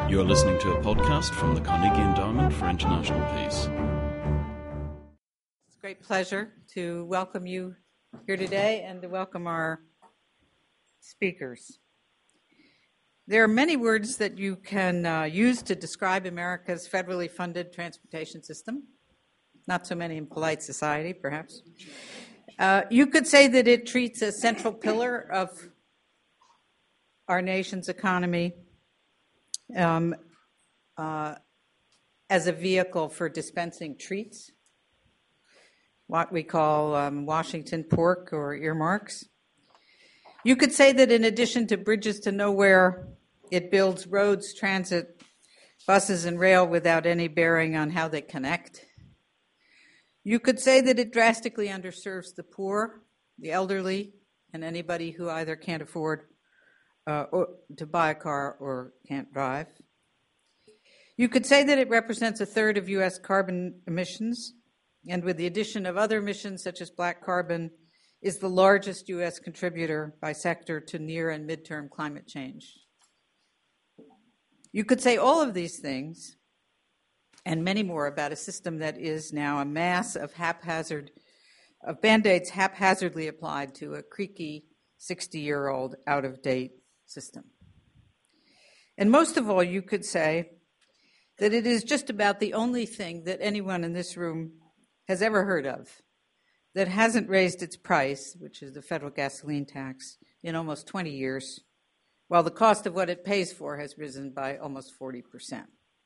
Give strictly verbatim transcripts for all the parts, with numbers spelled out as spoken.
You're listening to a podcast from the Carnegie Endowment for International Peace. It's a great pleasure to welcome you here today and to welcome our speakers. There are many words that you can uh, use to describe America's federally funded transportation system. Not so many in polite society, perhaps. Uh, you could say that it treats a central pillar of our nation's economy um, uh, as a vehicle for dispensing treats, what we call um, Washington pork or earmarks. You could say that in addition to bridges to nowhere, it builds roads, transit, buses, and rail without any bearing on how they connect. You could say that it drastically underserves the poor, the elderly, and anybody who either can't afford uh, or to buy a car or can't drive. You could say that it represents a third of U S carbon emissions, and with the addition of other emissions such as black carbon, is the largest U S contributor by sector to near and midterm climate change. You could say all of these things and many more about a system that is now a mass of haphazard, of Band-Aids haphazardly applied to a creaky sixty-year-old out-of-date system. And most of all, you could say that it is just about the only thing that anyone in this room has ever heard of that hasn't raised its price, which is the federal gasoline tax, in almost twenty years, while the cost of what it pays for has risen by almost forty percent.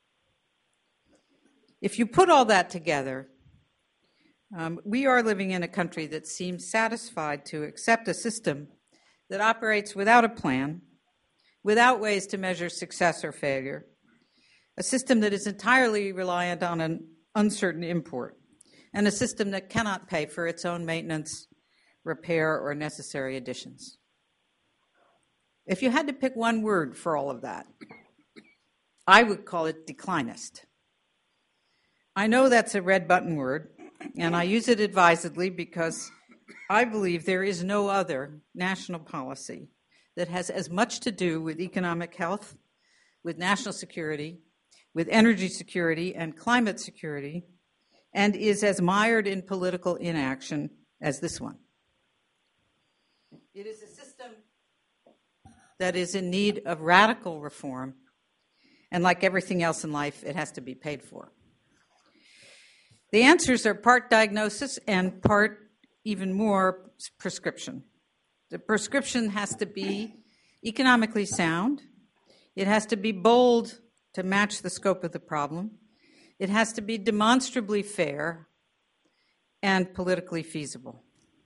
If you put all that together, um, we are living in a country that seems satisfied to accept a system that operates without a plan, without ways to measure success or failure, a system that is entirely reliant on an uncertain import, and a system that cannot pay for its own maintenance, repair, or necessary additions. If you had to pick one word for all of that, I would call it declinist. I know that's a red button word, and I use it advisedly because I believe there is no other national policy that has as much to do with economic health, with national security, with energy security and climate security, and is as mired in political inaction as this one. It is a system that is in need of radical reform, and like everything else in life, it has to be paid for. The answers are part diagnosis and part, even more, prescription. The prescription has to be economically sound. It has to be bold to match the scope of the problem. It has to be demonstrably fair and politically feasible.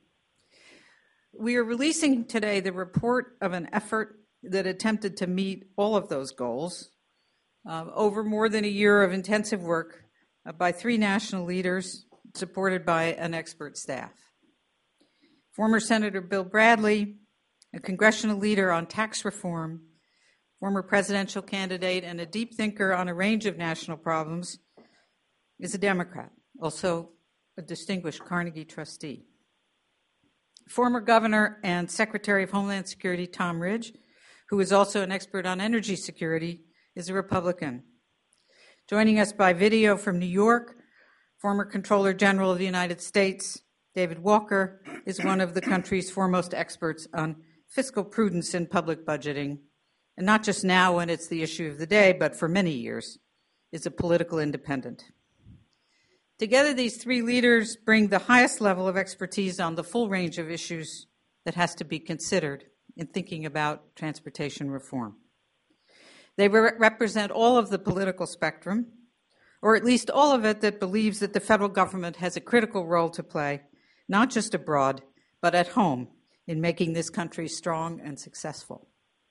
We are releasing today the report of an effort that attempted to meet all of those goals uh, over more than a year of intensive work uh, by three national leaders supported by an expert staff. Former Senator Bill Bradley, a congressional leader on tax reform, former presidential candidate, and a deep thinker on a range of national problems, is a Democrat, also a distinguished Carnegie trustee. Former Governor and Secretary of Homeland Security Tom Ridge, who is also an expert on energy security, is a Republican. Joining us by video from New York, former Comptroller General of the United States, David Walker, is one of the country's foremost experts on fiscal prudence in public budgeting, and not just now when it's the issue of the day, but for many years, is a political independent. Together, these three leaders bring the highest level of expertise on the full range of issues that has to be considered in thinking about transportation reform. They re- represent all of the political spectrum, or at least all of it that believes that the federal government has a critical role to play, not just abroad, but at home, in making this country strong and successful.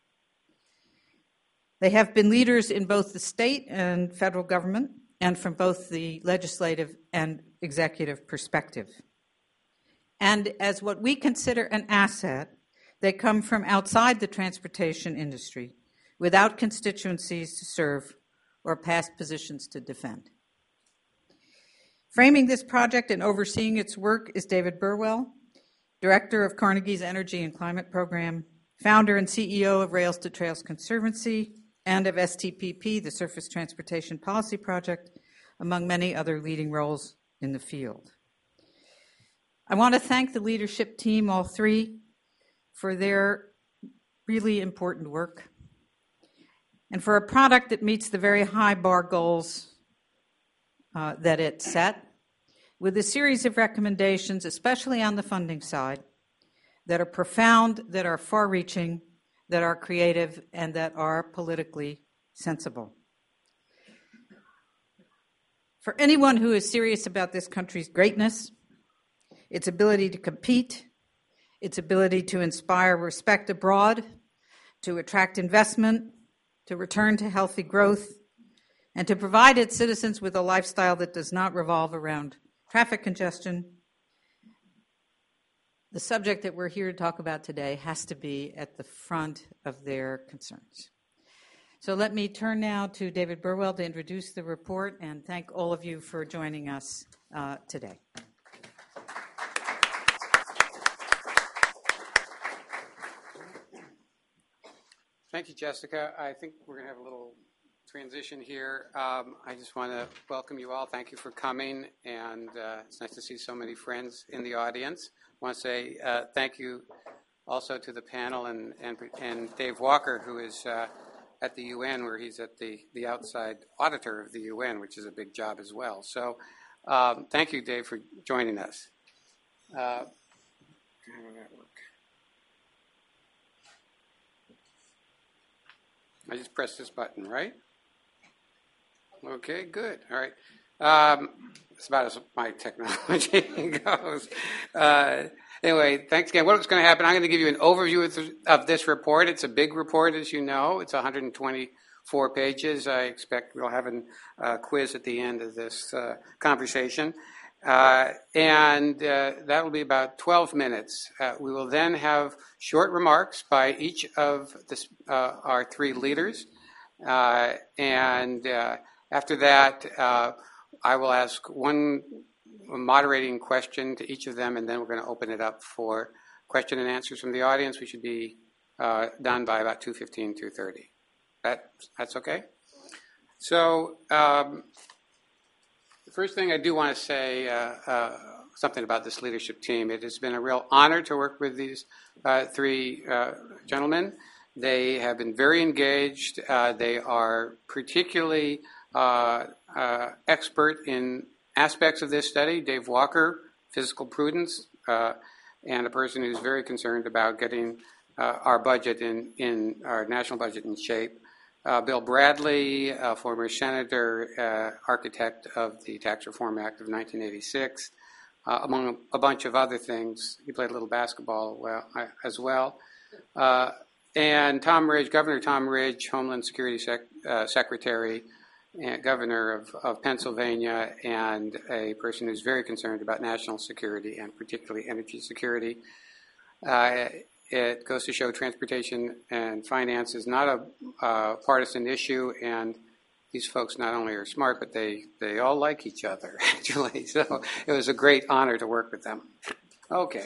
They have been leaders in both the state and federal government, and from both the legislative and executive perspective. And as what we consider an asset, they come from outside the transportation industry, without constituencies to serve or past positions to defend. Framing this project and overseeing its work is David Burwell, Director of Carnegie's Energy and Climate Program, founder and C E O of Rails to Trails Conservancy, and of S T P P, the Surface Transportation Policy Project, among many other leading roles in the field. I want to thank the leadership team, all three, for their really important work and for a product that meets the very high bar goals uh, that it set, with a series of recommendations, especially on the funding side, that are profound, that are far-reaching, that are creative, and that are politically sensible. For anyone who is serious about this country's greatness, its ability to compete, its ability to inspire respect abroad, to attract investment, to return to healthy growth, and to provide its citizens with a lifestyle that does not revolve around traffic congestion, the subject that we're here to talk about today has to be at the front of their concerns. So let me turn now to David Burwell to introduce the report and thank all of you for joining us uh, today. Thank you, Jessica. I think we're going to have a little transition here. Um, I just want to welcome you all. Thank you for coming, and uh, it's nice to see so many friends in the audience. I want to say uh, thank you also to the panel and, and, and Dave Walker, who is uh, at the U N, where he's at the, the outside auditor of the U N, which is a big job as well. So um, thank you, Dave, for joining us. Uh, how will that work? I just press this button, right? Okay, good. All right. Um, that's about as my technology goes. Uh, anyway, thanks again. What's going to happen, I'm going to give you an overview of, th- of this report. It's a big report, as you know. It's one hundred twenty-four pages. I expect we'll have a uh, quiz at the end of this uh, conversation. Uh, and uh, that will be about twelve minutes. Uh, we will then have short remarks by each of this, uh, our three leaders. Uh, and uh, after that, uh, I will ask one moderating question to each of them, and then we're going to open it up for question and answers from the audience. We should be uh, done by about two fifteen, two thirty. That, that's okay? So um, the first thing I do want to say uh, uh, something about this leadership team. It has been a real honor to work with these uh, three uh, gentlemen. They have been very engaged. Uh, they are particularly uh, uh, expert in aspects of this study. Dave Walker, fiscal prudence, uh, and a person who's very concerned about getting uh, our budget in, in our national budget in shape. Uh, Bill Bradley, a former senator, uh, architect of the Tax Reform Act of nineteen eighty-six, uh, among a bunch of other things. He played a little basketball well, as well. Uh, and Tom Ridge, Governor Tom Ridge, Homeland Security Sec, uh, Secretary, and Governor of, of Pennsylvania, and a person who's very concerned about national security and particularly energy security. Uh, It goes to show transportation and finance is not a uh, partisan issue, and these folks not only are smart, but they, they all like each other, actually. So it was a great honor to work with them. Okay.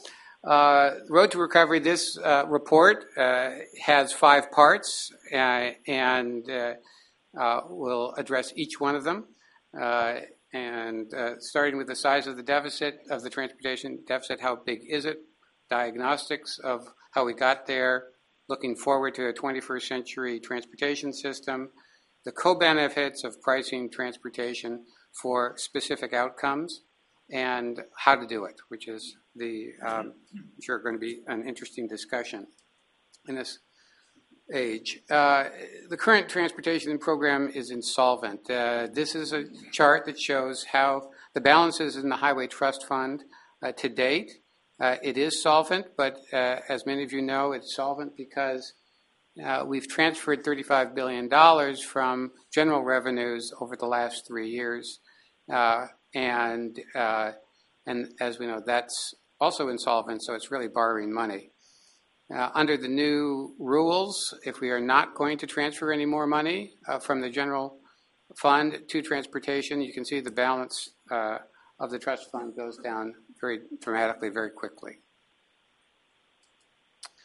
Uh, Road to Recovery, this uh, report uh, has five parts, uh, and uh, uh, we'll address each one of them. Uh, and uh, starting with the size of the deficit, of the transportation deficit, how big is it? Diagnostics of how we got there, looking forward to a twenty-first century transportation system, the co-benefits of pricing transportation for specific outcomes, and how to do it, which is the, um, I'm sure going to be an interesting discussion in this age. Uh, the current transportation program is insolvent. Uh, this is a chart that shows how the balances in the Highway Trust Fund uh, to date. Uh, it is solvent, but uh, as many of you know, it's solvent because uh, we've transferred thirty-five billion dollars from general revenues over the last three years. Uh, and, uh, and as we know, that's also insolvent, so it's really borrowing money. Uh, under the new rules, if we are not going to transfer any more money uh, from the general fund to transportation, you can see the balance uh, of the trust fund goes down very dramatically, very quickly.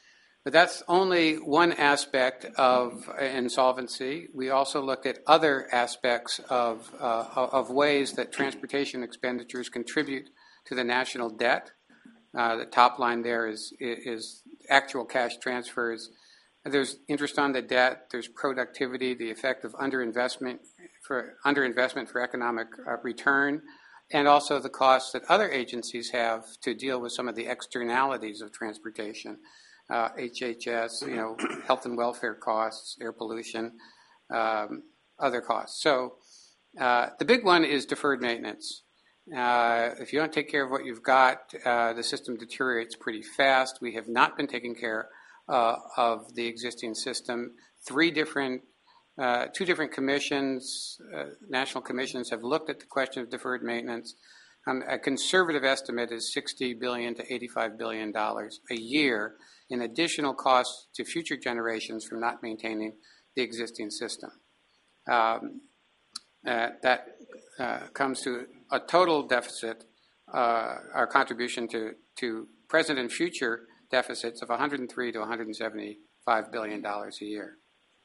But that's only one aspect of insolvency. We also looked at other aspects of, uh, of ways that transportation expenditures contribute to the national debt. Uh, the top line there is, is actual cash transfers. There's interest on the debt. There's productivity, the effect of underinvestment for underinvestment for economic uh, return, and also the costs that other agencies have to deal with some of the externalities of transportation, uh, H H S, you know, health and welfare costs, air pollution, um, other costs. So uh, the big one is deferred maintenance. Uh, if you don't take care of what you've got, uh, the system deteriorates pretty fast. We have not been taking care uh, of the existing system. Three different Uh, two different commissions, uh, national commissions, have looked at the question of deferred maintenance. Um, a conservative estimate is sixty billion dollars to eighty-five billion dollars a year in additional costs to future generations from not maintaining the existing system. Um, uh, that uh, comes to a total deficit, uh, our contribution to, to present and future deficits of one hundred three to one hundred seventy-five billion dollars a year.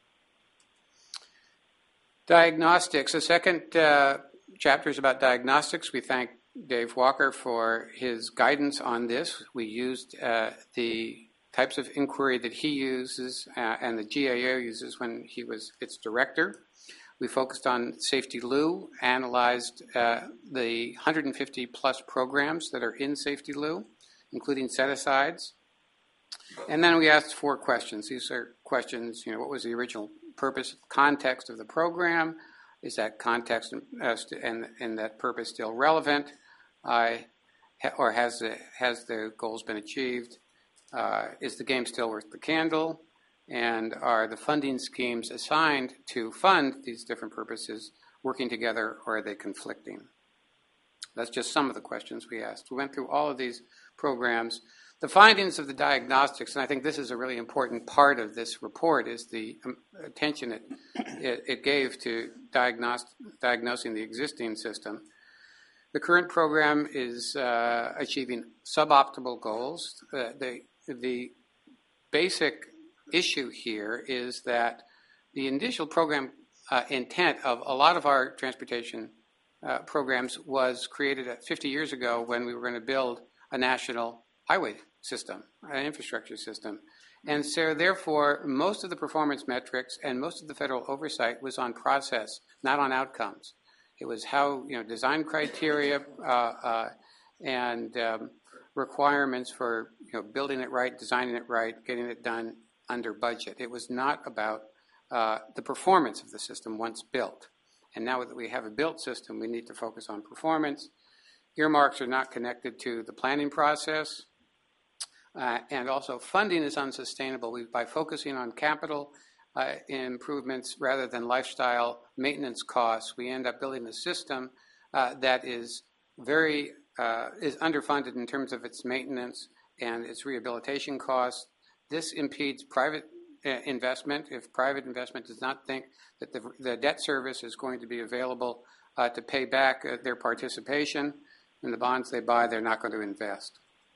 Diagnostics. The second uh, chapter is about diagnostics. We thank Dave Walker for his guidance on this. We used uh, the types of inquiry that he uses uh, and the G A O uses when he was its director. We focused on SafetyLu, analyzed uh, the one hundred fifty plus programs that are in SafetyLu, including set-asides. And then we asked four questions. These are questions, you know, what was the original purpose, context of the program? Is that context uh, and, and that purpose still relevant? Uh, or has the, has the goals been achieved? Uh, is the game still worth the candle? And are the funding schemes assigned to fund these different purposes working together, or are they conflicting? That's just some of the questions we asked. We went through all of these programs. The findings of the diagnostics, and I think this is a really important part of this report, is the um, attention it, it, it gave to diagnos- diagnosing the existing system. The current program is uh, achieving suboptimal goals. Uh, the, the basic issue here is that the initial program uh, intent of a lot of our transportation uh, programs was created fifty years ago when we were going to build a national highway system, an infrastructure system. And so therefore, most of the performance metrics and most of the federal oversight was on process, not on outcomes. It was how, you know, design criteria uh, uh, and um, requirements for, you know, building it right, designing it right, getting it done under budget. It was not about uh, the performance of the system once built. And now that we have a built system, we need to focus on performance. Earmarks are not connected to the planning process. Uh, and also funding is unsustainable. We, by focusing on capital uh, improvements rather than lifestyle maintenance costs, we end up building a system uh, that is very uh, is underfunded in terms of its maintenance and its rehabilitation costs. This impedes private uh, investment. If private investment does not think that the, the debt service is going to be available uh, to pay back uh, their participation in the bonds they buy, they're not going to invest.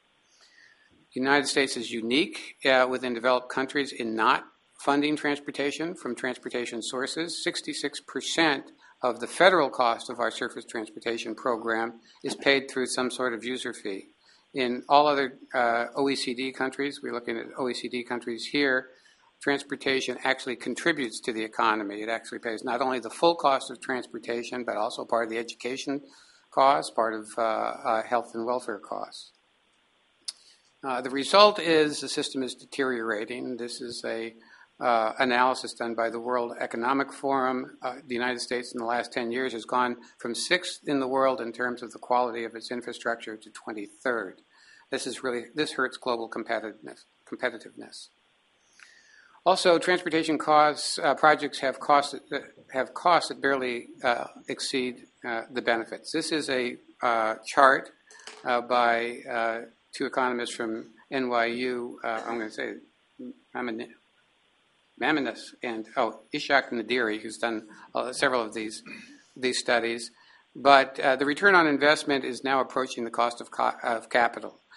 The United States is unique uh, within developed countries in not funding transportation from transportation sources. sixty-six percent of the federal cost of our surface transportation program is paid through some sort of user fee. In all other uh, O E C D countries, we're looking at O E C D countries here, transportation actually contributes to the economy. It actually pays not only the full cost of transportation, but also part of the education costs, part of uh, uh, health and welfare costs. Uh, the result is the system is deteriorating. This is a uh, analysis done by the World Economic Forum. Uh, the United States in the last ten years has gone from sixth in the world in terms of the quality of its infrastructure to twenty-third. This is really, this hurts global competitiveness. competitiveness. Also, transportation costs, uh, projects have costs, that, have costs that barely uh, exceed uh, the benefits. This is a uh, chart uh, by uh, two economists from N Y U, uh, I'm going to say Mamonis and, oh, Ishak Nadiri, who's done uh, several of these, these studies. But uh, the return on investment is now approaching the cost of, co- of capital.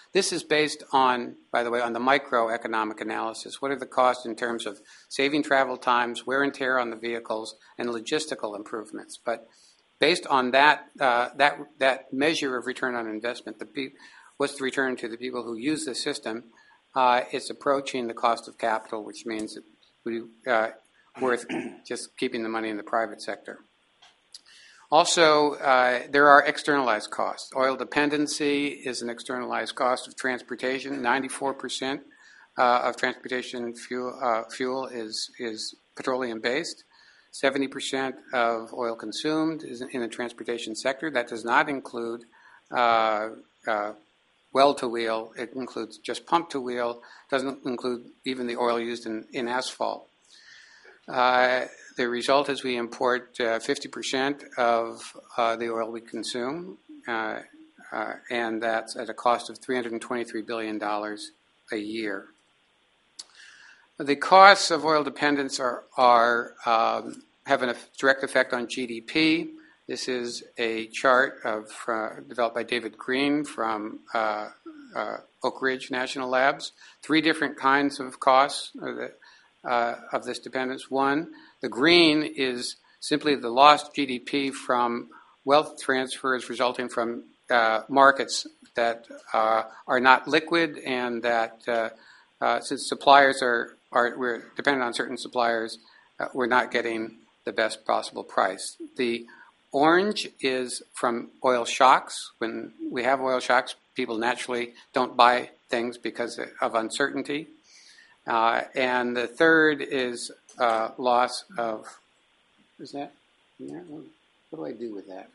This is based on, by the way, on the microeconomic analysis. What are the costs in terms of saving travel times, wear and tear on the vehicles, and logistical improvements? But based on that uh, that that measure of return on investment, the pe- what's the return to the people who use the system? Uh, it's approaching the cost of capital, which means that we uh, worth just keeping the money in the private sector. Also, uh, there are externalized costs. Oil dependency is an externalized cost of transportation. ninety-four percent uh, of transportation fuel, uh, fuel is, is petroleum-based. seventy percent of oil consumed is in the transportation sector. That does not include uh, uh, well-to-wheel. It includes just pump-to-wheel. Doesn't include even the oil used in, in asphalt. Uh, the result is we import uh, fifty percent of uh, the oil we consume, uh, uh, and that's at a cost of three hundred twenty-three billion dollars a year. The costs of oil dependence are, are um, have a direct effect on G D P. This is a chart of, uh, developed by David Green from uh, uh, Oak Ridge National Labs. Three different kinds of costs uh, uh, of this dependence. One, the green is simply the lost G D P from wealth transfers resulting from uh, markets that uh, are not liquid, and that uh, uh, since suppliers are, are we're dependent on certain suppliers, uh, we're not getting the best possible price. The orange is from oil shocks. When we have oil shocks, people naturally don't buy things because of uncertainty. Uh, and the third is uh, loss of, is that, yeah, what, what do I do with that?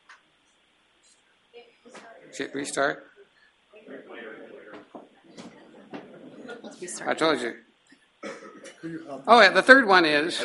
Should restart? I told you. Oh, yeah, the third one is.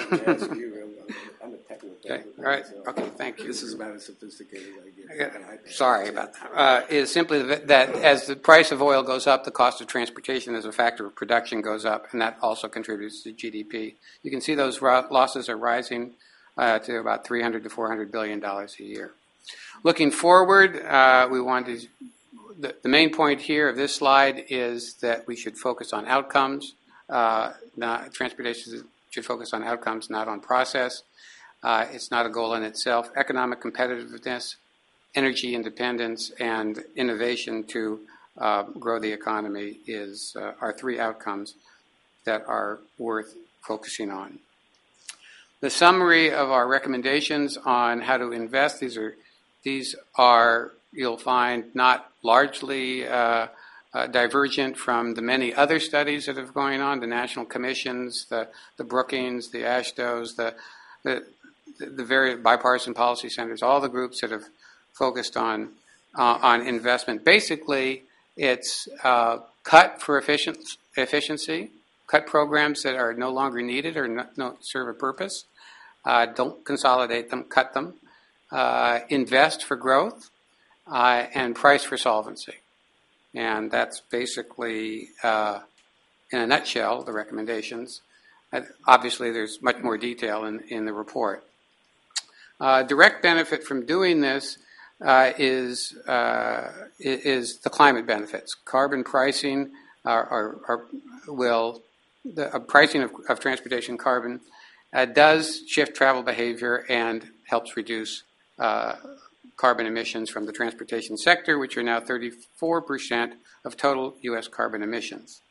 Okay. All right. Okay. Thank you. This is about as sophisticated as I get. Sorry about that. Uh, is simply that, that as the price of oil goes up, the cost of transportation as a factor of production goes up, and that also contributes to G D P. You can see those ro- losses are rising uh, to about three hundred to four hundred billion dollars a year. Looking forward, uh, we want to. The, the main point here of this slide is that we should focus on outcomes. Uh, not, transportation should focus on outcomes, not on process. Uh, it's not a goal in itself. Economic competitiveness, energy independence, and innovation to uh, grow the economy is uh, are three outcomes that are worth focusing on. The summary of our recommendations on how to invest, these are, these are you'll find, not largely uh, uh, divergent from the many other studies that are going on, the national commissions, the, the Brookings, the AASHTOs, the, the the various bipartisan policy centers, all the groups that have focused on uh, on investment. Basically, it's uh, cut for efficient, efficiency, cut programs that are no longer needed or no, no serve a purpose, uh, don't consolidate them, cut them, uh, invest for growth, uh, and price for solvency. And that's basically, uh, in a nutshell, the recommendations. Uh, obviously, there's much more detail in, in the report. Uh, direct benefit from doing this uh, is uh, is the climate benefits. Carbon pricing are, are, are will the uh, pricing of, of transportation carbon uh, does shift travel behavior and helps reduce uh, carbon emissions from the transportation sector, which are now thirty-four percent of total U S carbon emissions.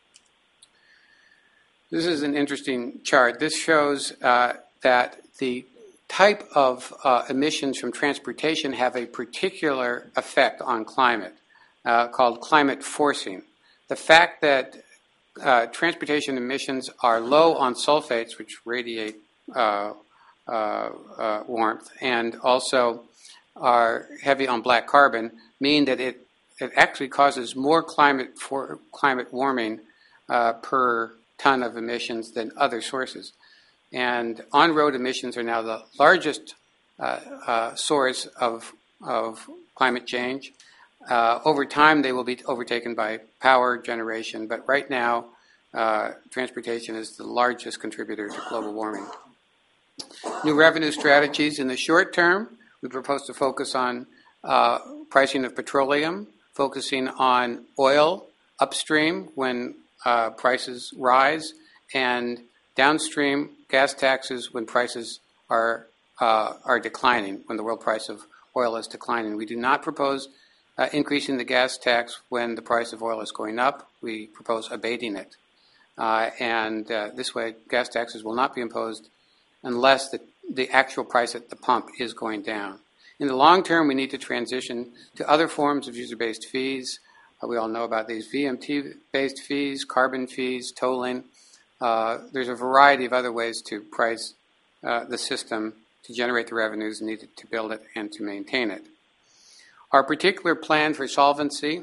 This is an interesting chart. This shows uh, that the type of uh, emissions from transportation have a particular effect on climate, uh, called climate forcing. The fact that uh, transportation emissions are low on sulfates, which radiate uh, uh, uh, warmth, and also are heavy on black carbon, mean that it, it actually causes more climate for climate warming uh, per ton of emissions than other sources. And on-road emissions are now the largest uh, uh, source of, of climate change. Uh, over time, they will be overtaken by power generation, but right now, uh, transportation is the largest contributor to global warming. New revenue strategies in the short term, we propose to focus on uh, pricing of petroleum, focusing on oil upstream when uh, prices rise, and downstream gas taxes when prices are uh, are declining, when the world price of oil is declining. We do not propose uh, increasing the gas tax when the price of oil is going up. We propose abating it. Uh, and uh, this way, gas taxes will not be imposed unless the, the actual price at the pump is going down. In the long term, we need to transition to other forms of user-based fees. Uh, we all know about these V M T-based fees, carbon fees, tolling. Uh, there's a variety of other ways to price uh, the system to generate the revenues needed to build it and to maintain it. Our particular plan for solvency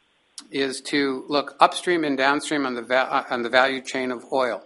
is to look upstream and downstream on the, va- on the value chain of oil.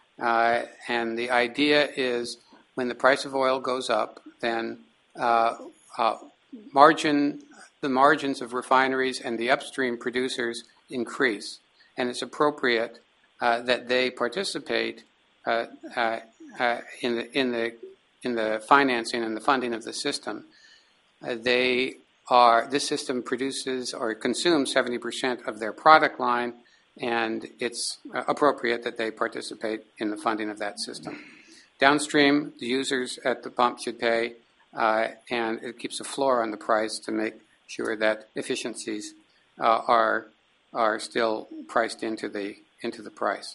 Uh, and the idea is when the price of oil goes up, then uh, uh, margin, the margins of refineries and the upstream producers increase. And it's appropriate uh, that they participate uh, uh, uh, in the in the in the financing and the funding of the system. Uh, they are this system produces or consumes seventy percent of their product line, and it's uh, appropriate that they participate in the funding of that system. Downstream, the users at the pump should pay, uh, and it keeps a floor on the price to make sure that efficiencies uh, are are still priced into the into the price.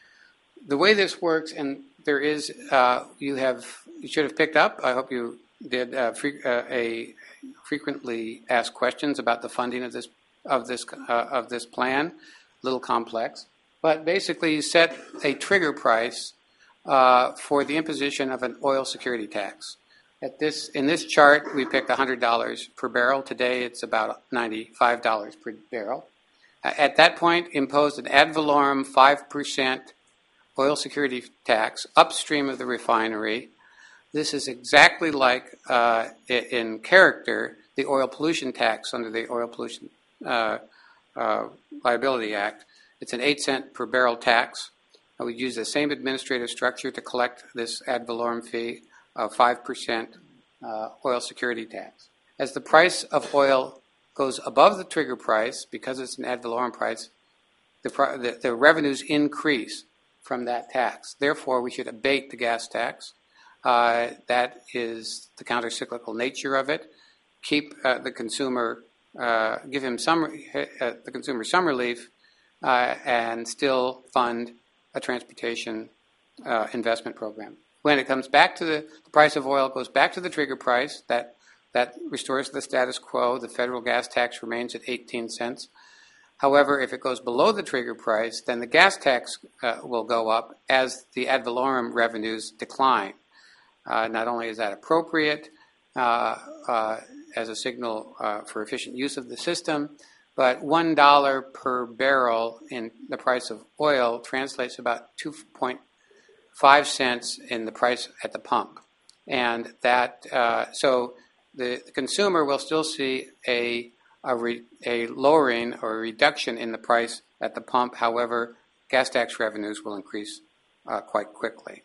The way this works, and there is, uh, you have, you should have picked up. I hope you did uh, free, uh, a frequently asked questions about the funding of this of this uh, of this plan. A little complex, but basically you set a trigger price uh, for the imposition of an oil security tax. At this, in this chart, we picked one hundred dollars per barrel. Today, it's about ninety-five dollars per barrel. Uh, at that point, imposed an ad valorem five percent oil security tax upstream of the refinery. This is exactly like, uh, in character, the oil pollution tax under the Oil Pollution uh, uh, Liability Act. It's an eight cent per barrel tax. Uh, we use the same administrative structure to collect this ad valorem fee of five percent uh, oil security tax. As the price of oil goes above the trigger price, because it's an ad valorem price, the, the, the revenues increase from that tax. Therefore, we should abate the gas tax. Uh, that is the counter-cyclical nature of it. Keep uh, the consumer, uh, give him some, uh, the consumer some relief, uh, and still fund a transportation uh, investment program. When it comes back to the, the price of oil, goes back to the trigger price. That that restores the status quo. The federal gas tax remains at eighteen cents. However, if it goes below the trigger price, then the gas tax uh, will go up as the ad valorem revenues decline. Uh, not only is that appropriate uh, uh, as a signal uh, for efficient use of the system, but one dollar per barrel in the price of oil translates about two point five cents in the price at the pump. And that, uh, so the, the consumer will still see a A, re, a lowering or a reduction in the price at the pump. However, gas tax revenues will increase uh, quite quickly.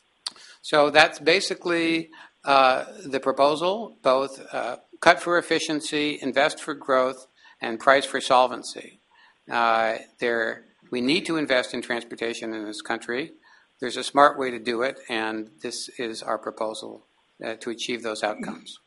So that's basically uh, the proposal, both uh, cut for efficiency, invest for growth, and price for solvency. Uh, there, we need to invest in transportation in this country. There's a smart way to do it, and this is our proposal uh, to achieve those outcomes.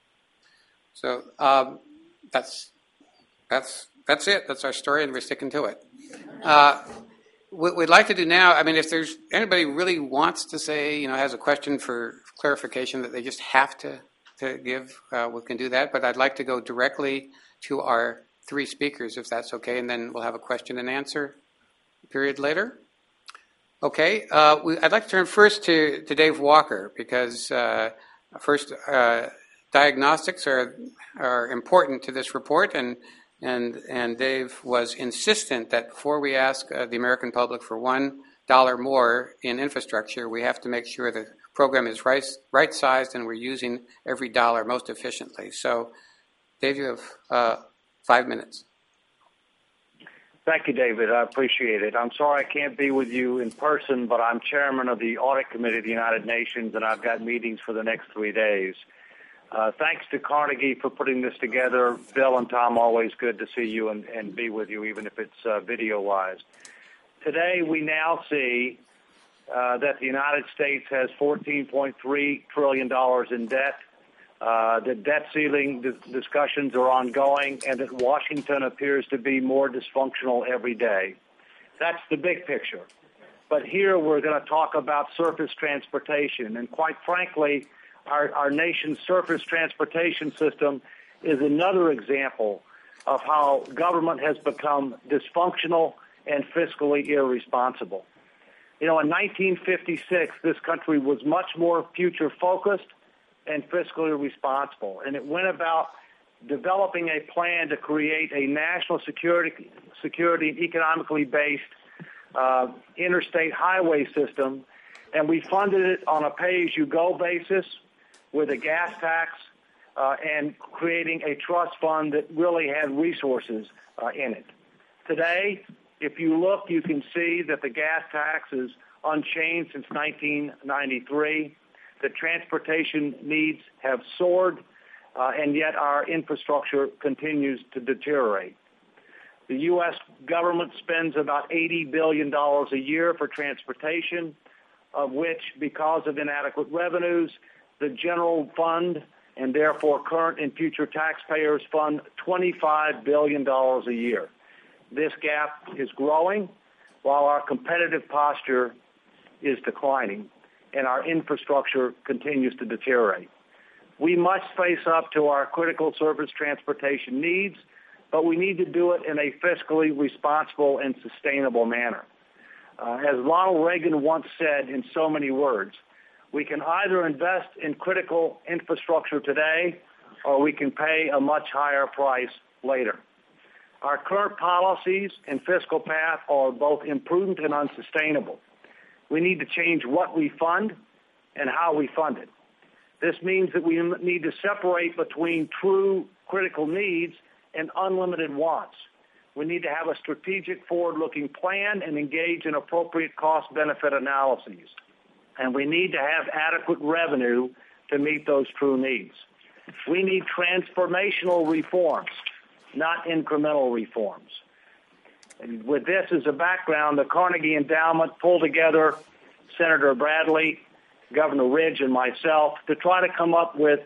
So um, That's that's that's it. That's our story, and we're sticking to it. Uh, what we'd like to do now, I mean, if there's anybody really wants to say, you know, has a question for clarification that they just have to to give, uh, we can do that. But I'd like to go directly to our three speakers, if that's okay, and then we'll have a question and answer period later. Okay. Uh, we, I'd like to turn first to to Dave Walker because uh, first. Uh, Diagnostics are are important to this report, and and and Dave was insistent that before we ask uh, the American public for one dollar more in infrastructure, we have to make sure the program is right right sized and we're using every dollar most efficiently. So, Dave, you have uh, five minutes. Thank you, David. I appreciate it. I'm sorry I can't be with you in person, but I'm chairman of the Audit Committee of the United Nations, and I've got meetings for the next three days. Uh, thanks to Carnegie for putting this together. Bill and Tom, always good to see you and, and be with you, even if it's uh, video-wise. Today, we now see uh, that the United States has fourteen point three trillion dollars in debt. Uh, the debt ceiling dis- discussions are ongoing, and that Washington appears to be more dysfunctional every day. That's the big picture. But here we're going to talk about surface transportation, and quite frankly, our, our nation's surface transportation system is another example of how government has become dysfunctional and fiscally irresponsible. You know, in nineteen fifty-six, this country was much more future-focused and fiscally responsible, and it went about developing a plan to create a national security, security and economically based uh, interstate highway system, and we funded it on a pay-as-you-go basis with a gas tax uh, and creating a trust fund that really had resources uh, in it. Today, if you look, you can see that the gas tax is unchanged since nineteen ninety-three. The transportation needs have soared, uh, and yet our infrastructure continues to deteriorate. The U S government spends about eighty billion dollars a year for transportation, of which, because of inadequate revenues, the general fund and therefore current and future taxpayers fund twenty-five billion dollars a year. This gap is growing while our competitive posture is declining and our infrastructure continues to deteriorate. We must face up to our critical surface transportation needs, but we need to do it in a fiscally responsible and sustainable manner. Uh, as Ronald Reagan once said in so many words, we can either invest in critical infrastructure today or we can pay a much higher price later. Our current policies and fiscal path are both imprudent and unsustainable. We need to change what we fund and how we fund it. This means that we need to separate between true critical needs and unlimited wants. We need to have a strategic forward-looking plan and engage in appropriate cost-benefit analyses. And we need to have adequate revenue to meet those true needs. We need transformational reforms, not incremental reforms. And with this as a background, the Carnegie Endowment pulled together Senator Bradley, Governor Ridge, and myself to try to come up with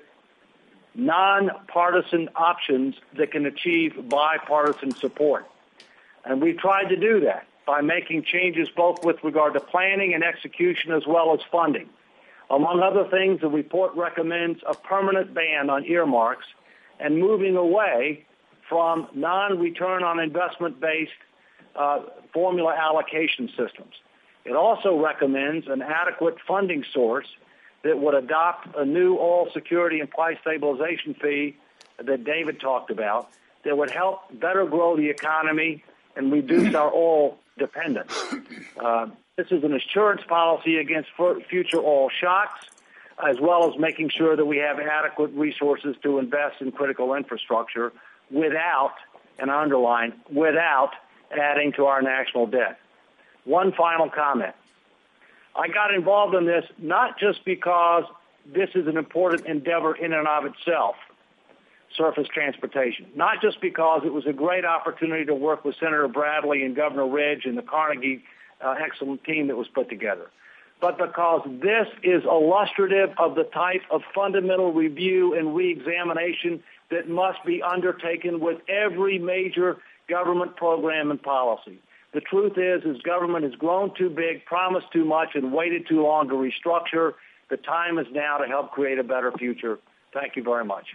nonpartisan options that can achieve bipartisan support. And we tried to do that by making changes both with regard to planning and execution as well as funding. Among other things, the report recommends a permanent ban on earmarks and moving away from non-return on investment-based uh, formula allocation systems. It also recommends an adequate funding source that would adopt a new oil security and price stabilization fee that David talked about that would help better grow the economy and reduce our oil dependence. Uh, this is an assurance policy against future oil shocks, as well as making sure that we have adequate resources to invest in critical infrastructure without, and I underline, without adding to our national debt. One final comment. I got involved in this not just because this is an important endeavor in and of itself, surface transportation, not just because it was a great opportunity to work with Senator Bradley and Governor Ridge and the Carnegie uh, excellent team that was put together, but because this is illustrative of the type of fundamental review and reexamination that must be undertaken with every major government program and policy. The truth is, is government has grown too big, promised too much, and waited too long to restructure. The time is now to help create a better future. Thank you very much.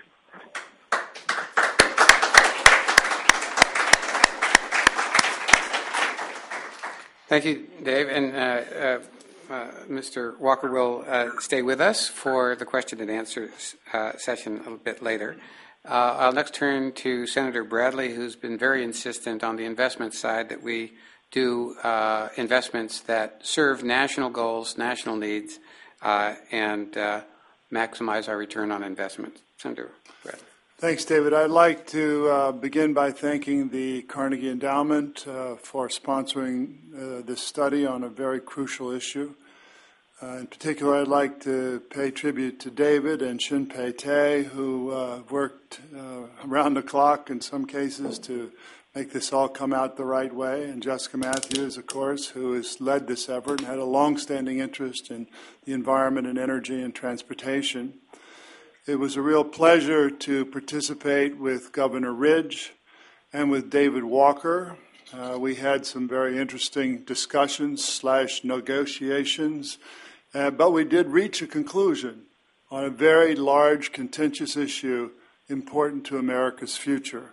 Thank you, Dave. And uh, uh, uh, Mister Walker will uh, stay with us for the question and answer uh, session a little bit later. Uh, I'll next turn to Senator Bradley, who's been very insistent on the investment side that we do uh, investments that serve national goals, national needs, uh, and uh, maximize our return on investment. Senator Bradley. Thanks, David. I'd like to uh, begin by thanking the Carnegie Endowment uh, for sponsoring uh, this study on a very crucial issue. Uh, in particular, I'd like to pay tribute to David and Shinpei Tay, who uh, worked uh, around the clock in some cases to make this all come out the right way, and Jessica Matthews, of course, who has led this effort and had a long-standing interest in the environment and energy and transportation. It was a real pleasure to participate with Governor Ridge and with David Walker. Uh, we had some very interesting discussions slash negotiations, uh, but we did reach a conclusion on a very large, contentious issue important to America's future.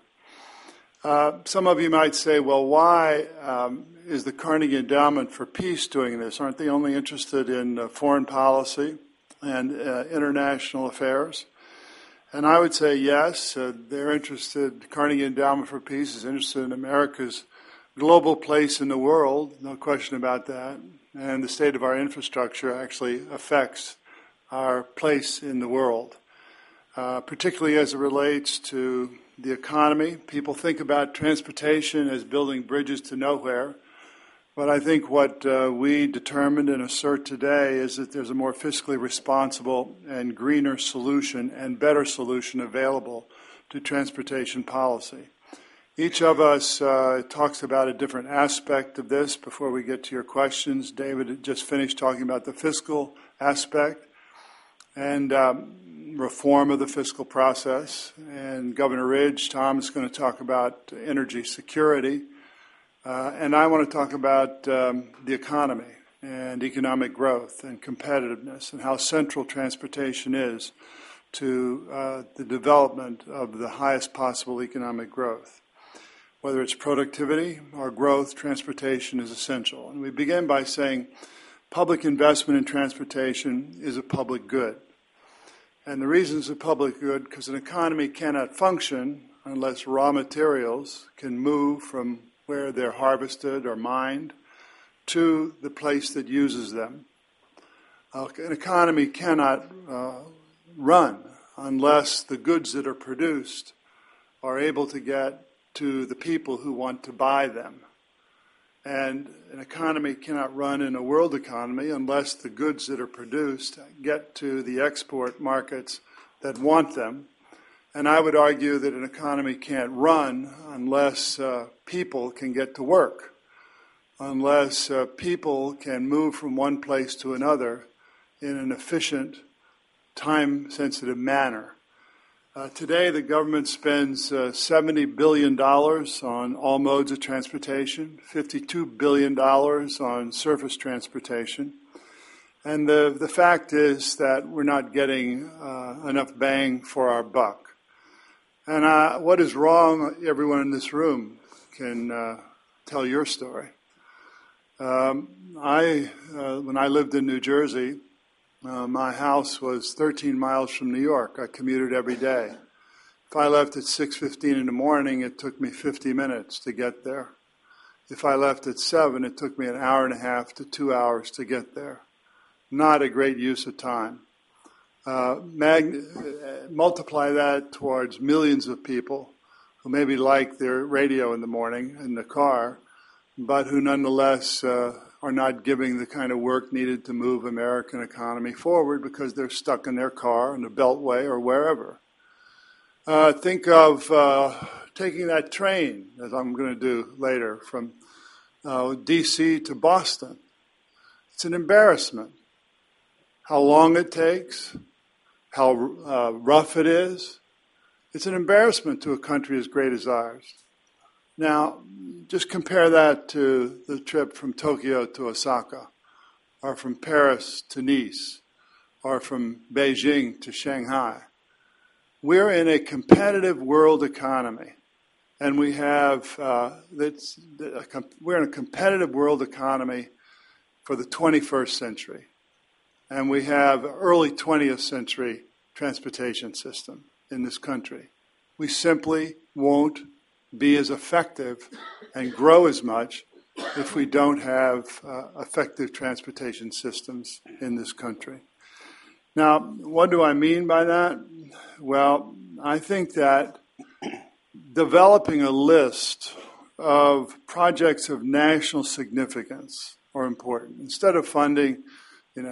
Uh, some of you might say, well, why um, is the Carnegie Endowment for Peace doing this? Aren't they only interested in uh, foreign policy and uh, international affairs? And I would say yes, uh, they're interested, Carnegie Endowment for Peace is interested in America's global place in the world, no question about that. And the state of our infrastructure actually affects our place in the world, uh, particularly as it relates to the economy. People think about transportation as building bridges to nowhere, but I think what uh, we determined and assert today is that there's a more fiscally responsible and greener solution and better solution available to transportation policy. Each of us uh, talks about a different aspect of this before we get to your questions. David had just finished talking about the fiscal aspect and um, reform of the fiscal process, and Governor Ridge, Tom, is going to talk about energy security, uh, and I want to talk about um, the economy and economic growth and competitiveness and how central transportation is to uh, the development of the highest possible economic growth. Whether it's productivity or growth, transportation is essential. And we begin by saying public investment in transportation is a public good. And the reason it's a public good, because an economy cannot function unless raw materials can move from where they're harvested or mined to the place that uses them. Uh, an economy cannot uh, run unless the goods that are produced are able to get to the people who want to buy them. And an economy cannot run in a world economy unless the goods that are produced get to the export markets that want them. And I would argue that an economy can't run unless uh, people can get to work, unless uh, people can move from one place to another in an efficient, time-sensitive manner. Uh, today, the government spends uh, seventy billion dollars on all modes of transportation, fifty-two billion dollars on surface transportation. And the, the fact is that we're not getting uh, enough bang for our buck. And uh, what is wrong, everyone in this room can uh, tell your story. Um, I, uh, when I lived in New Jersey, Uh, my house was thirteen miles from New York. I commuted every day. If I left at six fifteen in the morning, it took me fifty minutes to get there. If I left at seven, it took me an hour and a half to two hours to get there. Not a great use of time. Uh, mag- multiply that towards millions of people who maybe like their radio in the morning in the car, but who nonetheless uh, are not giving the kind of work needed to move American economy forward because they're stuck in their car in the Beltway or wherever. Uh, think of uh, taking that train, as I'm going to do later, from uh, D C to Boston. It's an embarrassment. How long it takes, how uh, rough it is. It's an embarrassment to a country as great as ours. Now, just compare that to the trip from Tokyo to Osaka, or from Paris to Nice, or from Beijing to Shanghai. We're in a competitive world economy, and we have uh, that's, uh, we're in a competitive world economy for the twenty-first century, and we have an early twentieth century transportation system in this country. We simply won't be as effective and grow as much if we don't have uh, effective transportation systems in this country. Now, what do I mean by that? Well, I think that developing a list of projects of national significance are important. Instead of funding, you know,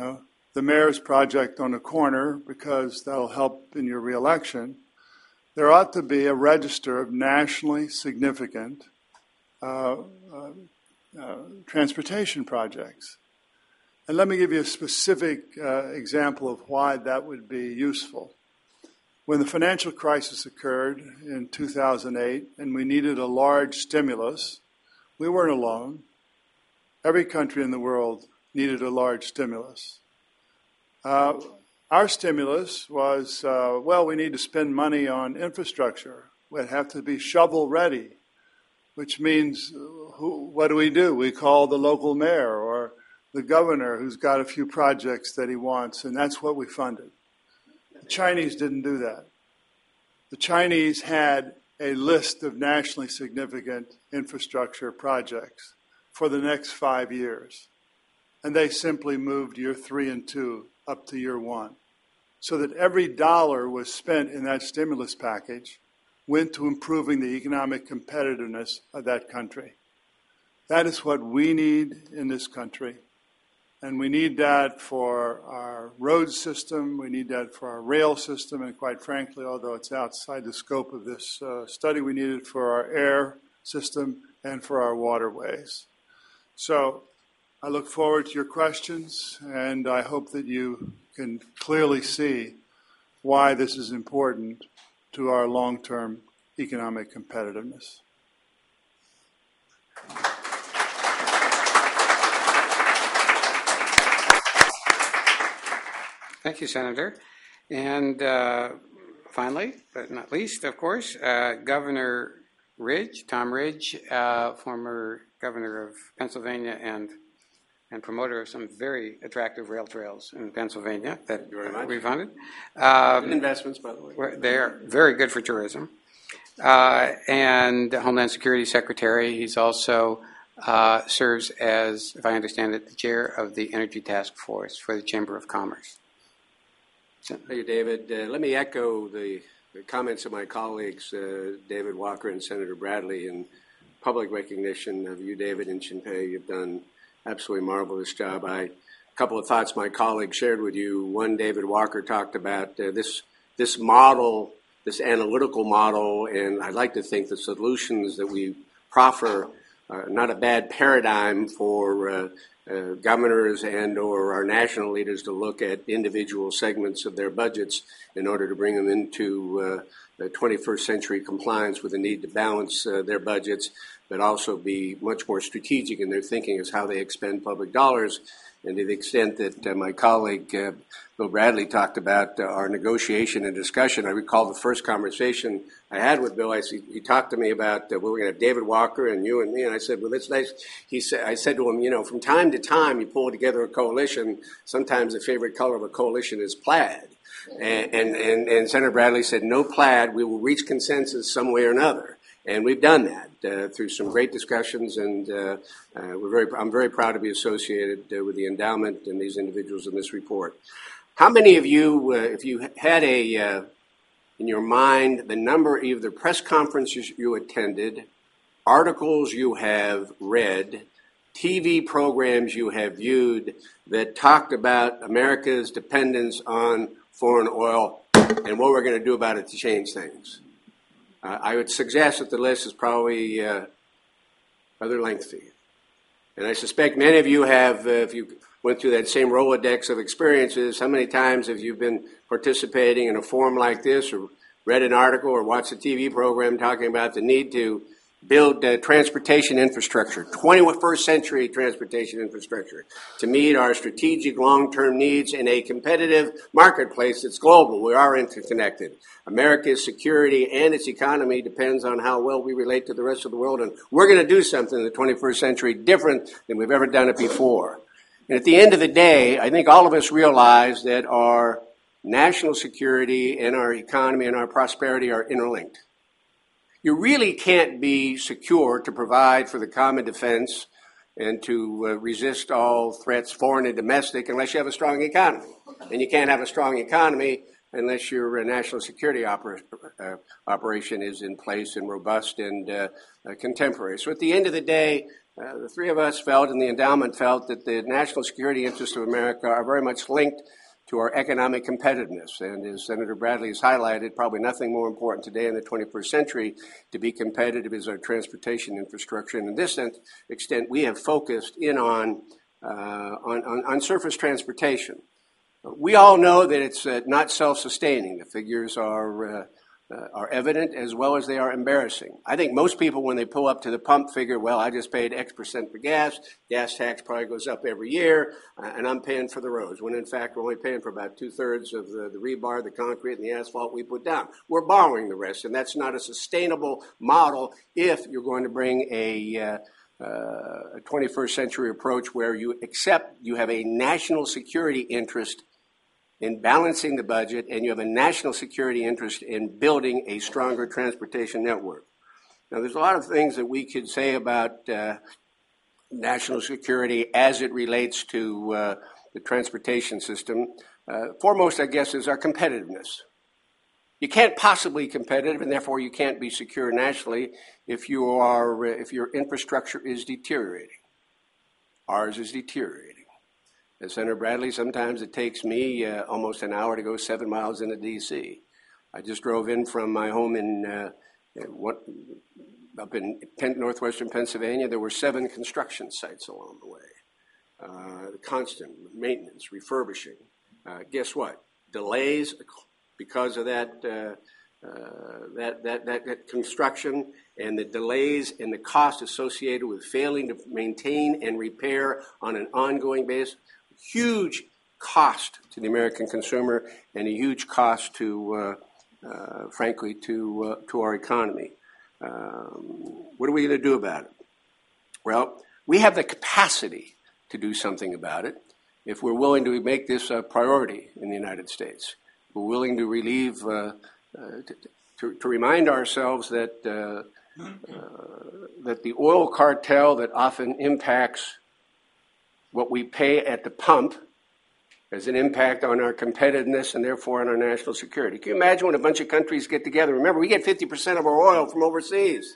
the mayor's project on the corner because that'll help in your reelection, there ought to be a register of nationally significant uh, uh, uh, transportation projects. And let me give you a specific uh, example of why that would be useful. When the financial crisis occurred in two thousand eight and we needed a large stimulus, we weren't alone. Every country in the world needed a large stimulus. Uh, our stimulus was, uh, well, we need to spend money on infrastructure. We'd have to be shovel ready, which means who, what do we do? We call the local mayor or the governor who's got a few projects that he wants, and that's what we funded. The Chinese didn't do that. The Chinese had a list of nationally significant infrastructure projects for the next five years, and they simply moved year three and two up to year one, so that every dollar was spent in that stimulus package went to improving the economic competitiveness of that country. That is what we need in this country. And we need that for our road system, we need that for our rail system, and quite frankly, although it's outside the scope of this uh, study, we need it for our air system and for our waterways. So I look forward to your questions, and I hope that you can clearly see why this is important to our long-term economic competitiveness. Thank you, Senator. And uh, finally, but not least, of course, uh, Governor Ridge, Tom Ridge, uh, former governor of Pennsylvania and and promoter of some very attractive rail trails in Pennsylvania that we funded. Um, investments, by the way. They are very good for tourism. Uh, and Homeland Security Secretary. He's also uh, serves as, if I understand it, the chair of the Energy Task Force for the Chamber of Commerce. Thank you, David. Uh, let me echo the, the comments of my colleagues, uh, David Walker and Senator Bradley, in public recognition of you, David, and Shinpei. You've done absolutely marvelous job. I, a couple of thoughts my colleagues shared with you. One, David Walker talked about uh, this this model, this analytical model, and I'd like to think the solutions that we proffer are not a bad paradigm for uh, Uh, governors and or our national leaders to look at individual segments of their budgets in order to bring them into uh, the twenty-first century compliance with the need to balance uh, their budgets, but also be much more strategic in their thinking as how they expend public dollars. And to the extent that uh, my colleague uh, Bill Bradley talked about uh, our negotiation and discussion, I recall the first conversation I had with Bill. I, he talked to me about uh, well, we're going to have David Walker and you and me, and I said, well, that's nice. He said, I said to him, you know, from time to time you pull together a coalition. Sometimes the favorite color of a coalition is plaid. And, and, and, and Senator Bradley said, no plaid. We will reach consensus some way or another. And we've done that uh, through some great discussions, and uh, uh, we're very, I'm very proud to be associated uh, with the endowment and these individuals in this report. How many of you, uh, if you had a, uh, in your mind, the number of either press conferences you attended, articles you have read, T V programs you have viewed that talked about America's dependence on foreign oil and what we're going to do about it to change things? Uh, I would suggest that the list is probably uh, rather lengthy. And I suspect many of you have, uh, if you went through that same Rolodex of experiences, how many times have you been participating in a forum like this or read an article or watched a T V program talking about the need to build uh, transportation infrastructure, twenty-first century transportation infrastructure, to meet our strategic long-term needs in a competitive marketplace that's global. We are interconnected. America's security and its economy depends on how well we relate to the rest of the world, and we're going to do something in the twenty-first century different than we've ever done it before. And at the end of the day, I think all of us realize that our national security and our economy and our prosperity are interlinked. You really can't be secure to provide for the common defense and to uh, resist all threats, foreign and domestic, unless you have a strong economy. And you can't have a strong economy unless your uh, national security opera, uh, operation is in place and robust and uh, uh, contemporary. So at the end of the day, Uh, the three of us felt, and the endowment felt, that the national security interests of America are very much linked to our economic competitiveness. And as Senator Bradley has highlighted, probably nothing more important today in the twenty-first century to be competitive is our transportation infrastructure. And in this extent, we have focused in on, uh, on, on, on surface transportation. We all know that it's uh, not self-sustaining. The figures are uh, Uh, are evident as well as they are embarrassing. I think most people, when they pull up to the pump, figure, well, I just paid X percent for gas. Gas tax probably goes up every year, uh, and I'm paying for the roads, when in fact we're only paying for about two-thirds of the, the rebar, the concrete, and the asphalt we put down. We're borrowing the rest, and that's not a sustainable model if you're going to bring a, uh, uh, a twenty-first century approach where you accept you have a national security interest in balancing the budget, and you have a national security interest in building a stronger transportation network. Now, there's a lot of things that we could say about uh, national security as it relates to uh, the transportation system. Uh, foremost, I guess, is our competitiveness. You can't possibly be competitive, and therefore you can't be secure nationally if you are if your infrastructure is deteriorating. Ours is deteriorating. As Senator Bradley, sometimes it takes me uh, almost an hour to go seven miles into D C. I just drove in from my home in uh, what, up in Penn, northwestern Pennsylvania. There were seven construction sites along the way. Uh, constant maintenance, refurbishing. Uh, guess what? Delays because of that, uh, uh, that, that, that, that construction, and the delays and the cost associated with failing to maintain and repair on an ongoing basis. Huge cost to the American consumer and a huge cost to, uh, uh, frankly, to uh, to our economy. Um, what are we going to do about it? Well, we have the capacity to do something about it if we're willing to make this a priority in the United States. We're willing to relieve, uh, uh, to, to, to remind ourselves that uh, uh, that the oil cartel that often impacts what we pay at the pump has an impact on our competitiveness and therefore on our national security. Can you imagine when a bunch of countries get together? Remember, we get fifty percent of our oil from overseas.